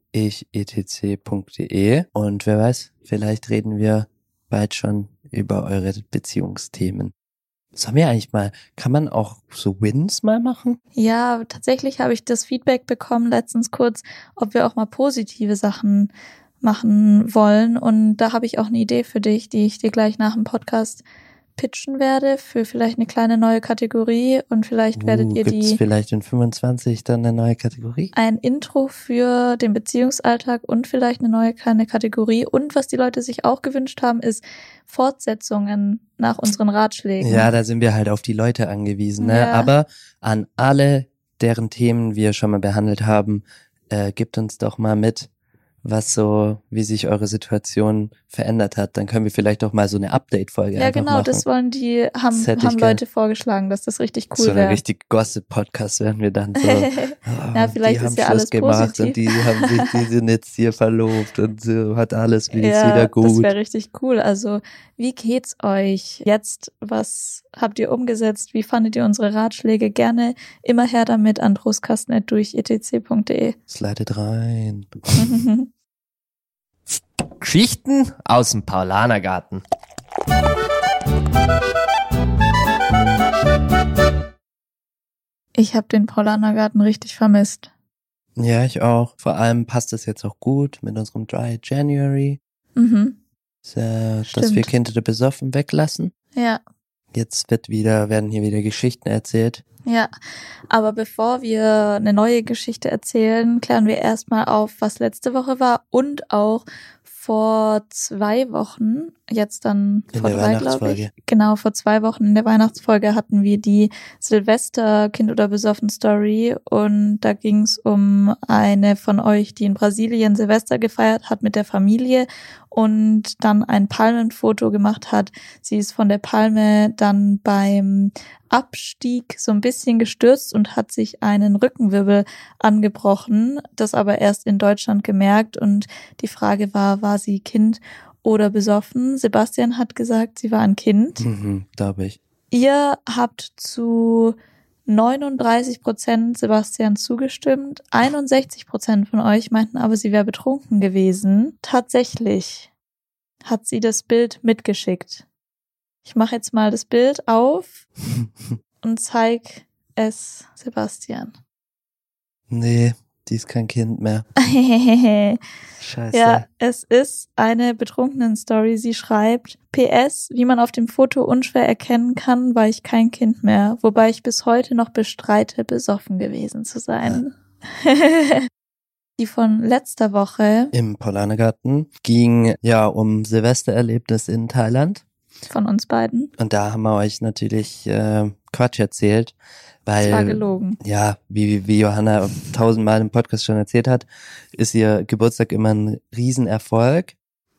duichetc punkt de und wer weiß, vielleicht reden wir bald schon über eure Beziehungsthemen. Sollen wir eigentlich mal, kann man auch so Wins mal machen? Ja, tatsächlich habe ich das Feedback bekommen letztens kurz, ob wir auch mal positive Sachen machen wollen und da habe ich auch eine Idee für dich, die ich dir gleich nach dem Podcast pitchen werde für vielleicht eine kleine neue Kategorie und vielleicht uh, werdet ihr die... Gibt's vielleicht in fünfundzwanzig dann eine neue Kategorie? Ein Intro für den Beziehungsalltag und vielleicht eine neue kleine Kategorie. Und was die Leute sich auch gewünscht haben, ist Fortsetzungen nach unseren Ratschlägen. Ja, da sind wir halt auf die Leute angewiesen, ne? Ja. Aber an alle, deren Themen wir schon mal behandelt haben, äh, gebt uns doch mal mit, was so, wie sich eure Situation verändert hat. Dann können wir vielleicht auch mal so eine Update-Folge ja, einfach genau, machen. Das wollen die, haben, haben Leute vorgeschlagen, dass das richtig cool wäre. So ein richtig Gossip-Podcast werden wir dann so. Oh, ja, vielleicht ist ja alles gemacht positiv. Und die haben sich, die sind jetzt hier verlobt und so hat alles, wie ja, ist wieder gut. Das wäre richtig cool. Also, wie geht's euch jetzt? Was Habt ihr umgesetzt? Wie fandet ihr unsere Ratschläge? Gerne immer her damit an trostkasten durch e t c punkt d e. Slidet rein. Geschichten aus dem Paulanergarten. Ich habe den Paulanergarten richtig vermisst. Ja, ich auch. Vor allem passt es jetzt auch gut mit unserem Dry January. Mhm. Äh, dass Stimmt. wir Kinder besoffen weglassen. Ja, Jetzt wird wieder, werden hier wieder Geschichten erzählt. ja. Aber bevor wir eine neue Geschichte erzählen, klären wir erstmal auf, was letzte Woche war und auch vor zwei Wochen, jetzt dann In vor der drei, glaube Weihnachtsfolge. ich. Genau, vor zwei Wochen in der Weihnachtsfolge hatten wir die Silvester Kind oder besoffen Story und da ging es um eine von euch, die in Brasilien Silvester gefeiert hat mit der Familie und dann ein Palmenfoto gemacht hat. Sie ist von der Palme dann beim Abstieg so ein bisschen gestürzt und hat sich einen Rückenwirbel angebrochen, das aber erst in Deutschland gemerkt und die Frage war, war sie Kind oder besoffen? Sebastian hat gesagt, sie war ein Kind. Mhm, glaube ich. Ihr habt zu neununddreißig Prozent Sebastian zugestimmt. einundsechzig Prozent von euch meinten aber, sie wäre betrunken gewesen. Tatsächlich hat sie das Bild mitgeschickt. Ich mache jetzt mal das Bild auf und zeig es Sebastian. Nee, die ist kein Kind mehr. Scheiße. Ja, es ist eine Betrunkenen-Story. Sie schreibt, P S, wie man auf dem Foto unschwer erkennen kann, war ich kein Kind mehr, wobei ich bis heute noch bestreite, besoffen gewesen zu sein. Die von letzter Woche Im Paulanergarten ging ja um Silvestererlebnis in Thailand. von uns beiden. Und da haben wir euch natürlich äh, Quatsch erzählt, weil Es war gelogen. ja, wie, wie Johanna tausendmal im Podcast schon erzählt hat, ist ihr Geburtstag immer ein Riesenerfolg.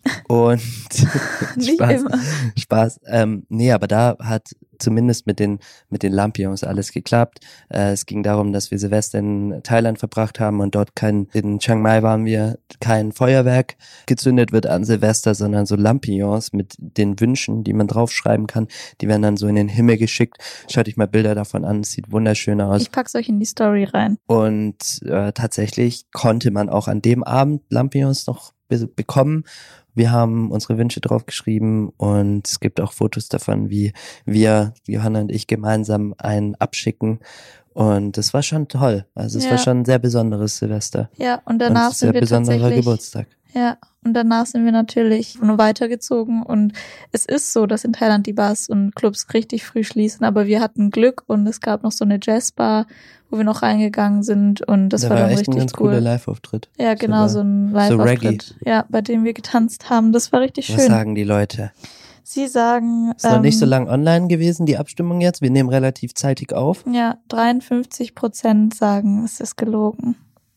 Und Nicht Spaß, immer. Spaß. Ähm, nee, aber da hat zumindest mit den mit den Lampions alles geklappt. Äh, es ging darum, dass wir Silvester in Thailand verbracht haben und dort kein, in Chiang Mai waren wir, kein Feuerwerk gezündet wird an Silvester, sondern so Lampions mit den Wünschen, die man draufschreiben kann. Die werden dann so in den Himmel geschickt. Schaut euch mal Bilder davon an, es sieht wunderschön aus. Ich pack's euch in die Story rein. Und äh, tatsächlich konnte man auch an dem Abend Lampions noch be- bekommen. Wir haben unsere Wünsche draufgeschrieben und es gibt auch Fotos davon, wie wir, Johanna und ich, gemeinsam einen abschicken. Und das war schon toll. Also es Ja. war schon ein sehr besonderes Silvester. Ja, und danach und ein sehr sind wir besonderer tatsächlich... Geburtstag. Ja, und danach sind wir natürlich nur weitergezogen und es ist so, dass in Thailand die Bars und Clubs richtig früh schließen, aber wir hatten Glück und es gab noch so eine Jazzbar, wo wir noch reingegangen sind und das Da war war dann echt richtig ein ganz cool. cooler Live-Auftritt. Ja, genau, so, war- ein so Reggae. Live-Auftritt. Ja, bei dem wir getanzt haben, das war richtig Was schön. sagen die Leute? Sie sagen, Ist noch nicht so ähm, lang online gewesen, die Abstimmung jetzt. Wir nehmen relativ zeitig auf. ja, dreiundfünfzig Prozent sagen, es ist gelogen.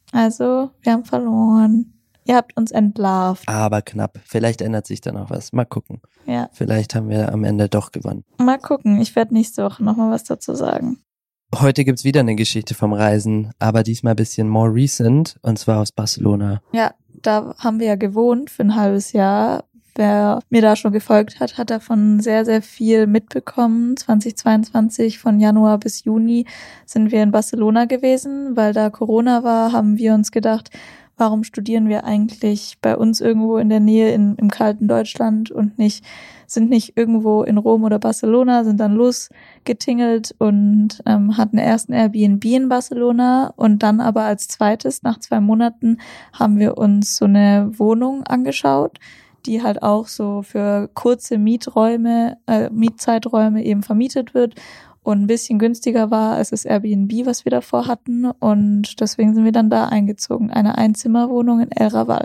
Also, wir haben verloren. Ihr habt uns entlarvt. Aber knapp. Vielleicht ändert sich dann auch was. Mal gucken. Ja, Vielleicht haben wir am Ende doch gewonnen. mal gucken. Ich werde nächste Woche nochmal was dazu sagen. Heute gibt's wieder eine Geschichte vom Reisen, aber diesmal ein bisschen more recent, und zwar aus Barcelona. Ja, da haben wir ja gewohnt für ein halbes Jahr. Wer mir da schon gefolgt hat, hat davon sehr, sehr viel mitbekommen. zweitausendzweiundzwanzig, von Januar bis Juni, sind wir in Barcelona gewesen. Weil da Corona war, haben wir uns gedacht, warum studieren wir eigentlich bei uns irgendwo in der Nähe in, im kalten Deutschland und nicht, sind nicht irgendwo in Rom oder Barcelona, sind dann losgetingelt und ähm, hatten erst ein Airbnb in Barcelona und dann aber als zweites, nach zwei Monaten, haben wir uns so eine Wohnung angeschaut, die halt auch so für kurze Mieträume, äh, Mietzeiträume eben vermietet wird und ein bisschen günstiger war als das Airbnb, was wir davor hatten. Und deswegen sind wir dann da eingezogen. Eine Einzimmerwohnung in El Raval.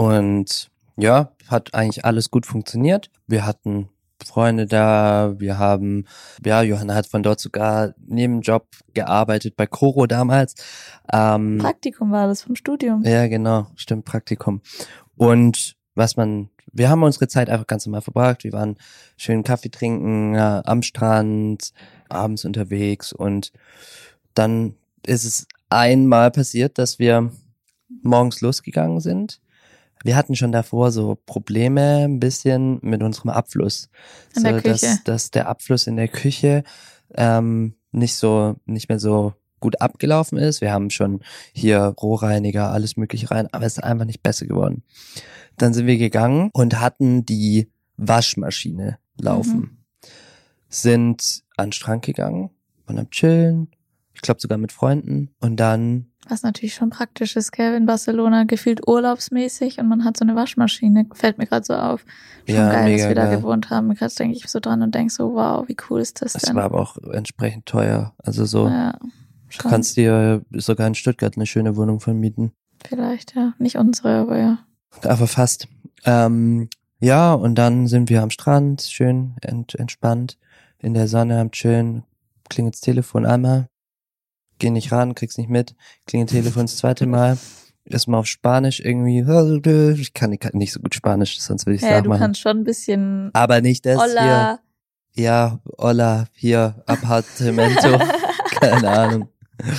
Und ja, hat eigentlich alles gut funktioniert. Wir hatten Freunde da, wir haben, ja, Johanna hat von dort sogar neben Job gearbeitet, bei Coro damals. Ähm, Praktikum war das vom Studium. Ja, genau, stimmt, Praktikum. Und was man, wir haben unsere Zeit einfach ganz normal verbracht. Wir waren schön Kaffee trinken, ja, am Strand, abends unterwegs und dann ist es einmal passiert, dass wir morgens losgegangen sind, wir hatten schon davor so Probleme ein bisschen mit unserem Abfluss. In so, der Küche. Dass, dass der Abfluss in der Küche ähm, nicht so, nicht mehr so gut abgelaufen ist. Wir haben schon hier Rohrreiniger, alles mögliche rein, aber es ist einfach nicht besser geworden. Dann sind wir gegangen und hatten die Waschmaschine laufen. Mhm. Sind an den Strand gegangen, waren am Chillen, ich glaube sogar mit Freunden und dann Was natürlich schon praktisch ist, gell, in Barcelona gefühlt urlaubsmäßig und man hat so eine Waschmaschine, fällt mir gerade so auf. Schon Ja, geil, mega dass wir da geil. gewohnt haben. Gerade denke ich so dran und denke so, wow, wie cool ist das es denn? war aber auch entsprechend teuer. Also so, ja, du schon. kannst dir sogar in Stuttgart eine schöne Wohnung vermieten. Vielleicht, ja. Nicht unsere, aber ja. Aber fast. Ähm, ja, und dann sind wir am Strand, schön ent, entspannt, in der Sonne am Chillen, klingelt das Telefon einmal, geh nicht ran, krieg's nicht mit, klingelt Telefon das zweite Mal, erstmal auf Spanisch irgendwie, ich kann nicht, nicht so gut Spanisch, sonst würde ich es Ja, du nachmachen. kannst schon ein bisschen Aber nicht das hier. Hola. Ja, hola, hier, Apartamento, keine Ahnung.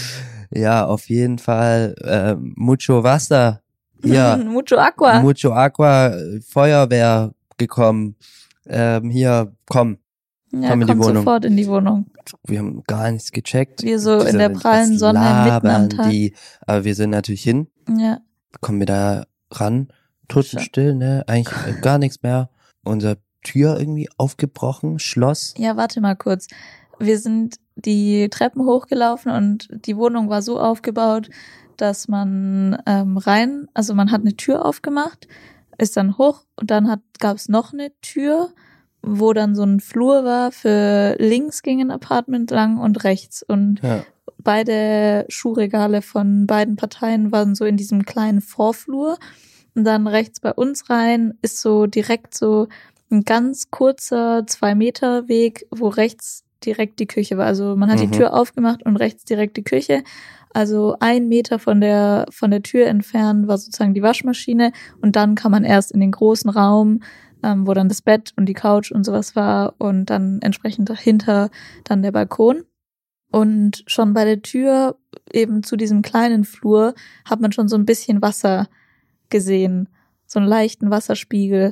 Ja, auf jeden Fall, äh, mucho Wasser, hier, Mucho Aqua. mucho Aqua, Feuerwehr gekommen, ähm, hier, komm, ja, komm in die kommt Wohnung. sofort in die Wohnung. Wir haben gar nichts gecheckt. Wir so Die in der sind, prallen was Sonne mitten am labern Tag. Die, aber wir sind natürlich hin, Ja. kommen wir da ran, totenstill, ne, eigentlich gar nichts mehr. Unsere Tür irgendwie aufgebrochen, Schloss. Ja, warte mal kurz. Wir sind die Treppen hochgelaufen und die Wohnung war so aufgebaut, dass man ähm, rein, also man hat eine Tür aufgemacht, ist dann hoch und dann hat gab es noch eine Tür, wo dann so ein Flur war. Für links ging ein Apartment lang und rechts und Ja. beide Schuhregale von beiden Parteien waren so in diesem kleinen Vorflur und dann rechts bei uns rein ist so direkt so ein ganz kurzer zwei Meter Weg, wo rechts direkt die Küche war. Also man hat Mhm. die Tür aufgemacht und rechts direkt die Küche. Also ein Meter von der von der Tür entfernt war sozusagen die Waschmaschine und dann kam man erst in den großen Raum, ähm, wo dann das Bett und die Couch und sowas war und dann entsprechend dahinter dann der Balkon. Und schon bei der Tür eben zu diesem kleinen Flur hat man schon so ein bisschen Wasser gesehen, so einen leichten Wasserspiegel.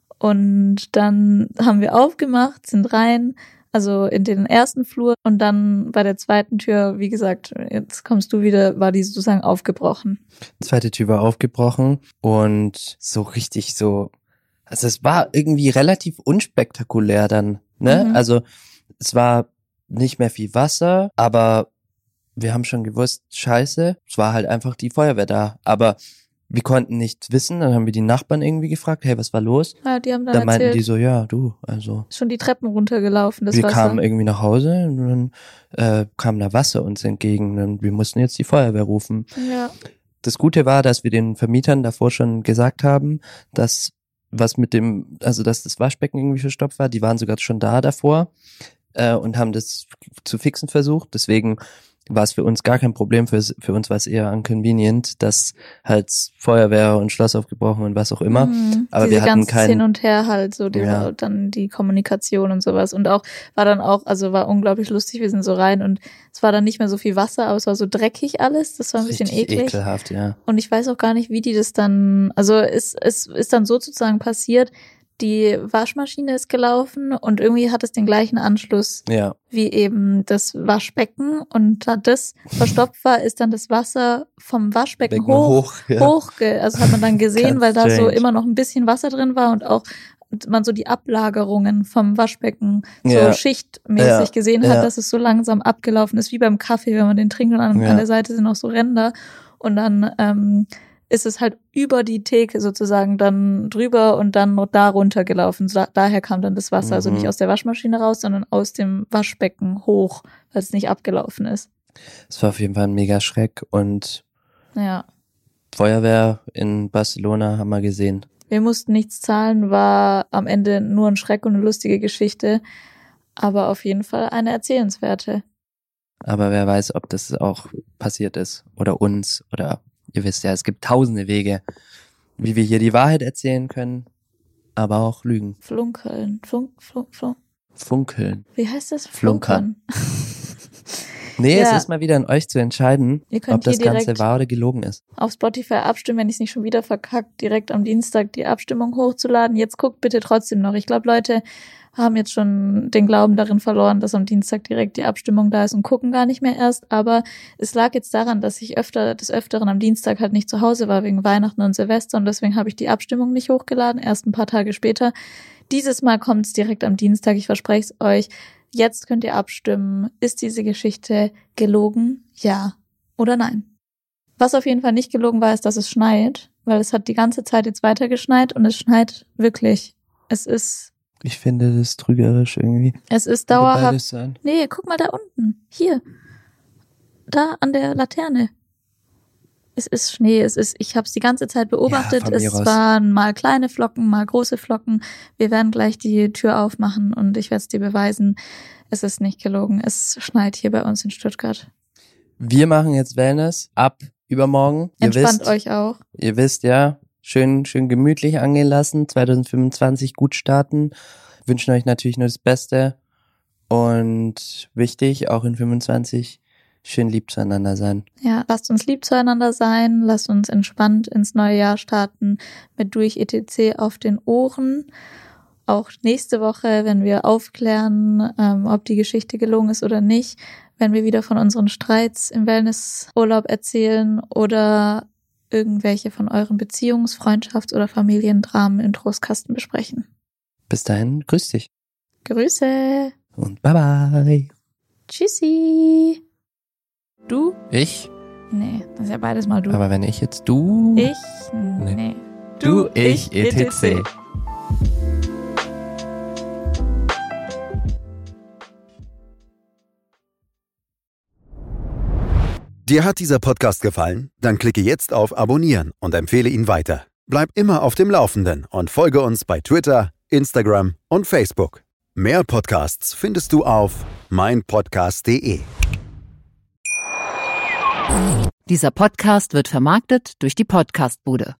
Und dann haben wir aufgemacht, sind rein, also in den ersten Flur und dann bei der zweiten Tür, wie gesagt, jetzt kommst du wieder, war die sozusagen aufgebrochen. Die zweite Tür war aufgebrochen und so richtig so, also es war irgendwie relativ unspektakulär dann, ne? Mhm. Also es war nicht mehr viel Wasser, aber wir haben schon gewusst, scheiße, es war halt einfach die Feuerwehr da, aber wir konnten nicht wissen, dann haben wir die Nachbarn irgendwie gefragt, hey, was war los? Ja, die haben dann Dann meinten erzählt, die so, ja, du, also schon die Treppen runtergelaufen, das wir Wasser. kamen irgendwie nach Hause und dann äh, kam da Wasser uns entgegen und wir mussten jetzt die Feuerwehr rufen. Ja, Das Gute war, dass wir den Vermietern davor schon gesagt haben, dass was mit dem, also dass das Waschbecken irgendwie verstopft war, die waren sogar schon da davor äh, und haben das zu fixen versucht, deswegen war es für uns gar kein Problem, für, für uns war es eher inconvenient, dass halt Feuerwehr und Schloss aufgebrochen und was auch immer. Mhm. Aber Diese wir hatten ganze kein- Hin und Her halt, so die, Ja. dann die Kommunikation und sowas. Und auch, war dann auch, also war unglaublich lustig, wir sind so rein und es war dann nicht mehr so viel Wasser, aber es war so dreckig alles, das war ein bisschen Richtig eklig. ekelhaft, ja. Und ich weiß auch gar nicht, wie die das dann, also es, es ist dann sozusagen passiert, die Waschmaschine ist gelaufen und irgendwie hat es den gleichen Anschluss Ja, wie eben das Waschbecken und da das verstopft war, ist dann das Wasser vom Waschbecken Becken hoch, hoch, ja. hochge, also hat man dann gesehen, Ganz weil da so strange. immer noch ein bisschen Wasser drin war und auch man so die Ablagerungen vom Waschbecken so Ja. schichtmäßig Ja. gesehen hat, Ja. dass es so langsam abgelaufen ist, wie beim Kaffee, wenn man den trinkt und an, Ja. an der Seite sind noch so Ränder und dann ähm, ist es halt über die Theke sozusagen dann drüber und dann noch da runtergelaufen. So, daher kam dann das Wasser, also Mhm. nicht aus der Waschmaschine raus, sondern aus dem Waschbecken hoch, weil es nicht abgelaufen ist. es war auf jeden Fall ein mega Schreck und Ja. Feuerwehr in Barcelona haben wir gesehen. Wir mussten nichts zahlen, war am Ende nur ein Schreck und eine lustige Geschichte, aber auf jeden Fall eine erzählenswerte. Aber wer weiß, ob das auch passiert ist oder uns oder ihr wisst ja, es gibt tausende Wege, wie wir hier die Wahrheit erzählen können, aber auch lügen. Flunkeln, flunk, flunk, flunk. Funkeln. Wie heißt das? Flunkern. Flunkern. Nee, Ja. es ist mal wieder an euch zu entscheiden, Ihr könnt ob das hier Ganze direkt wahr oder gelogen ist. auf Spotify abstimmen, wenn ich es nicht schon wieder verkackt, direkt am Dienstag die Abstimmung hochzuladen. Jetzt guckt bitte trotzdem noch. Ich glaube, Leute haben jetzt schon den Glauben darin verloren, dass am Dienstag direkt die Abstimmung da ist und gucken gar nicht mehr erst. Aber es lag jetzt daran, dass ich öfter des Öfteren am Dienstag halt nicht zu Hause war wegen Weihnachten und Silvester und deswegen habe ich die Abstimmung nicht hochgeladen, erst ein paar Tage später. Dieses Mal kommt es direkt am Dienstag, ich verspreche es euch. Jetzt könnt ihr abstimmen, ist diese Geschichte gelogen? Ja oder nein? Was auf jeden Fall nicht gelogen war, ist, dass es schneit, weil es hat die ganze Zeit jetzt weiter geschneit und es schneit wirklich. Es ist, Ich finde das trügerisch irgendwie. es ist Könnte dauerhaft. beides sein. Nee, guck mal da unten. Hier. Da an der Laterne. Es ist Schnee, es ist, ich habe es die ganze Zeit beobachtet. Ja, von mir es aus. waren mal kleine Flocken, mal große Flocken. Wir werden gleich die Tür aufmachen und ich werde es dir beweisen. Es ist nicht gelogen. Es schneit hier bei uns in Stuttgart. Wir machen jetzt Wellness ab übermorgen. Ihr Entspannt wisst, euch auch. Ihr wisst, ja, schön, schön gemütlich angehen lassen. zwanzig fünfundzwanzig gut starten. Wünschen euch natürlich nur das Beste. Und wichtig, auch in fünfundzwanzig schön lieb zueinander sein. Ja, lasst uns lieb zueinander sein, lasst uns entspannt ins neue Jahr starten mit Durch et cetera auf den Ohren. Auch nächste Woche, wenn wir aufklären, ähm, ob die Geschichte gelogen ist oder nicht, wenn wir wieder von unseren Streits im Wellnessurlaub erzählen oder irgendwelche von euren Beziehungs-, Freundschafts- oder Familiendramen im Trostkasten besprechen. Bis dahin, grüß dich. Grüße. Und bye bye. Tschüssi. Du? Ich? Nee, das ist ja beides mal du. Aber wenn ich jetzt du... Ich? Nee. Du, ich, et cetera. Dir hat dieser Podcast gefallen? Dann klicke jetzt auf Abonnieren und empfehle ihn weiter. Bleib immer auf dem Laufenden und folge uns bei Twitter, Instagram und Facebook. Mehr Podcasts findest du auf meinpodcast punkt de. Dieser Podcast wird vermarktet durch die Podcastbude.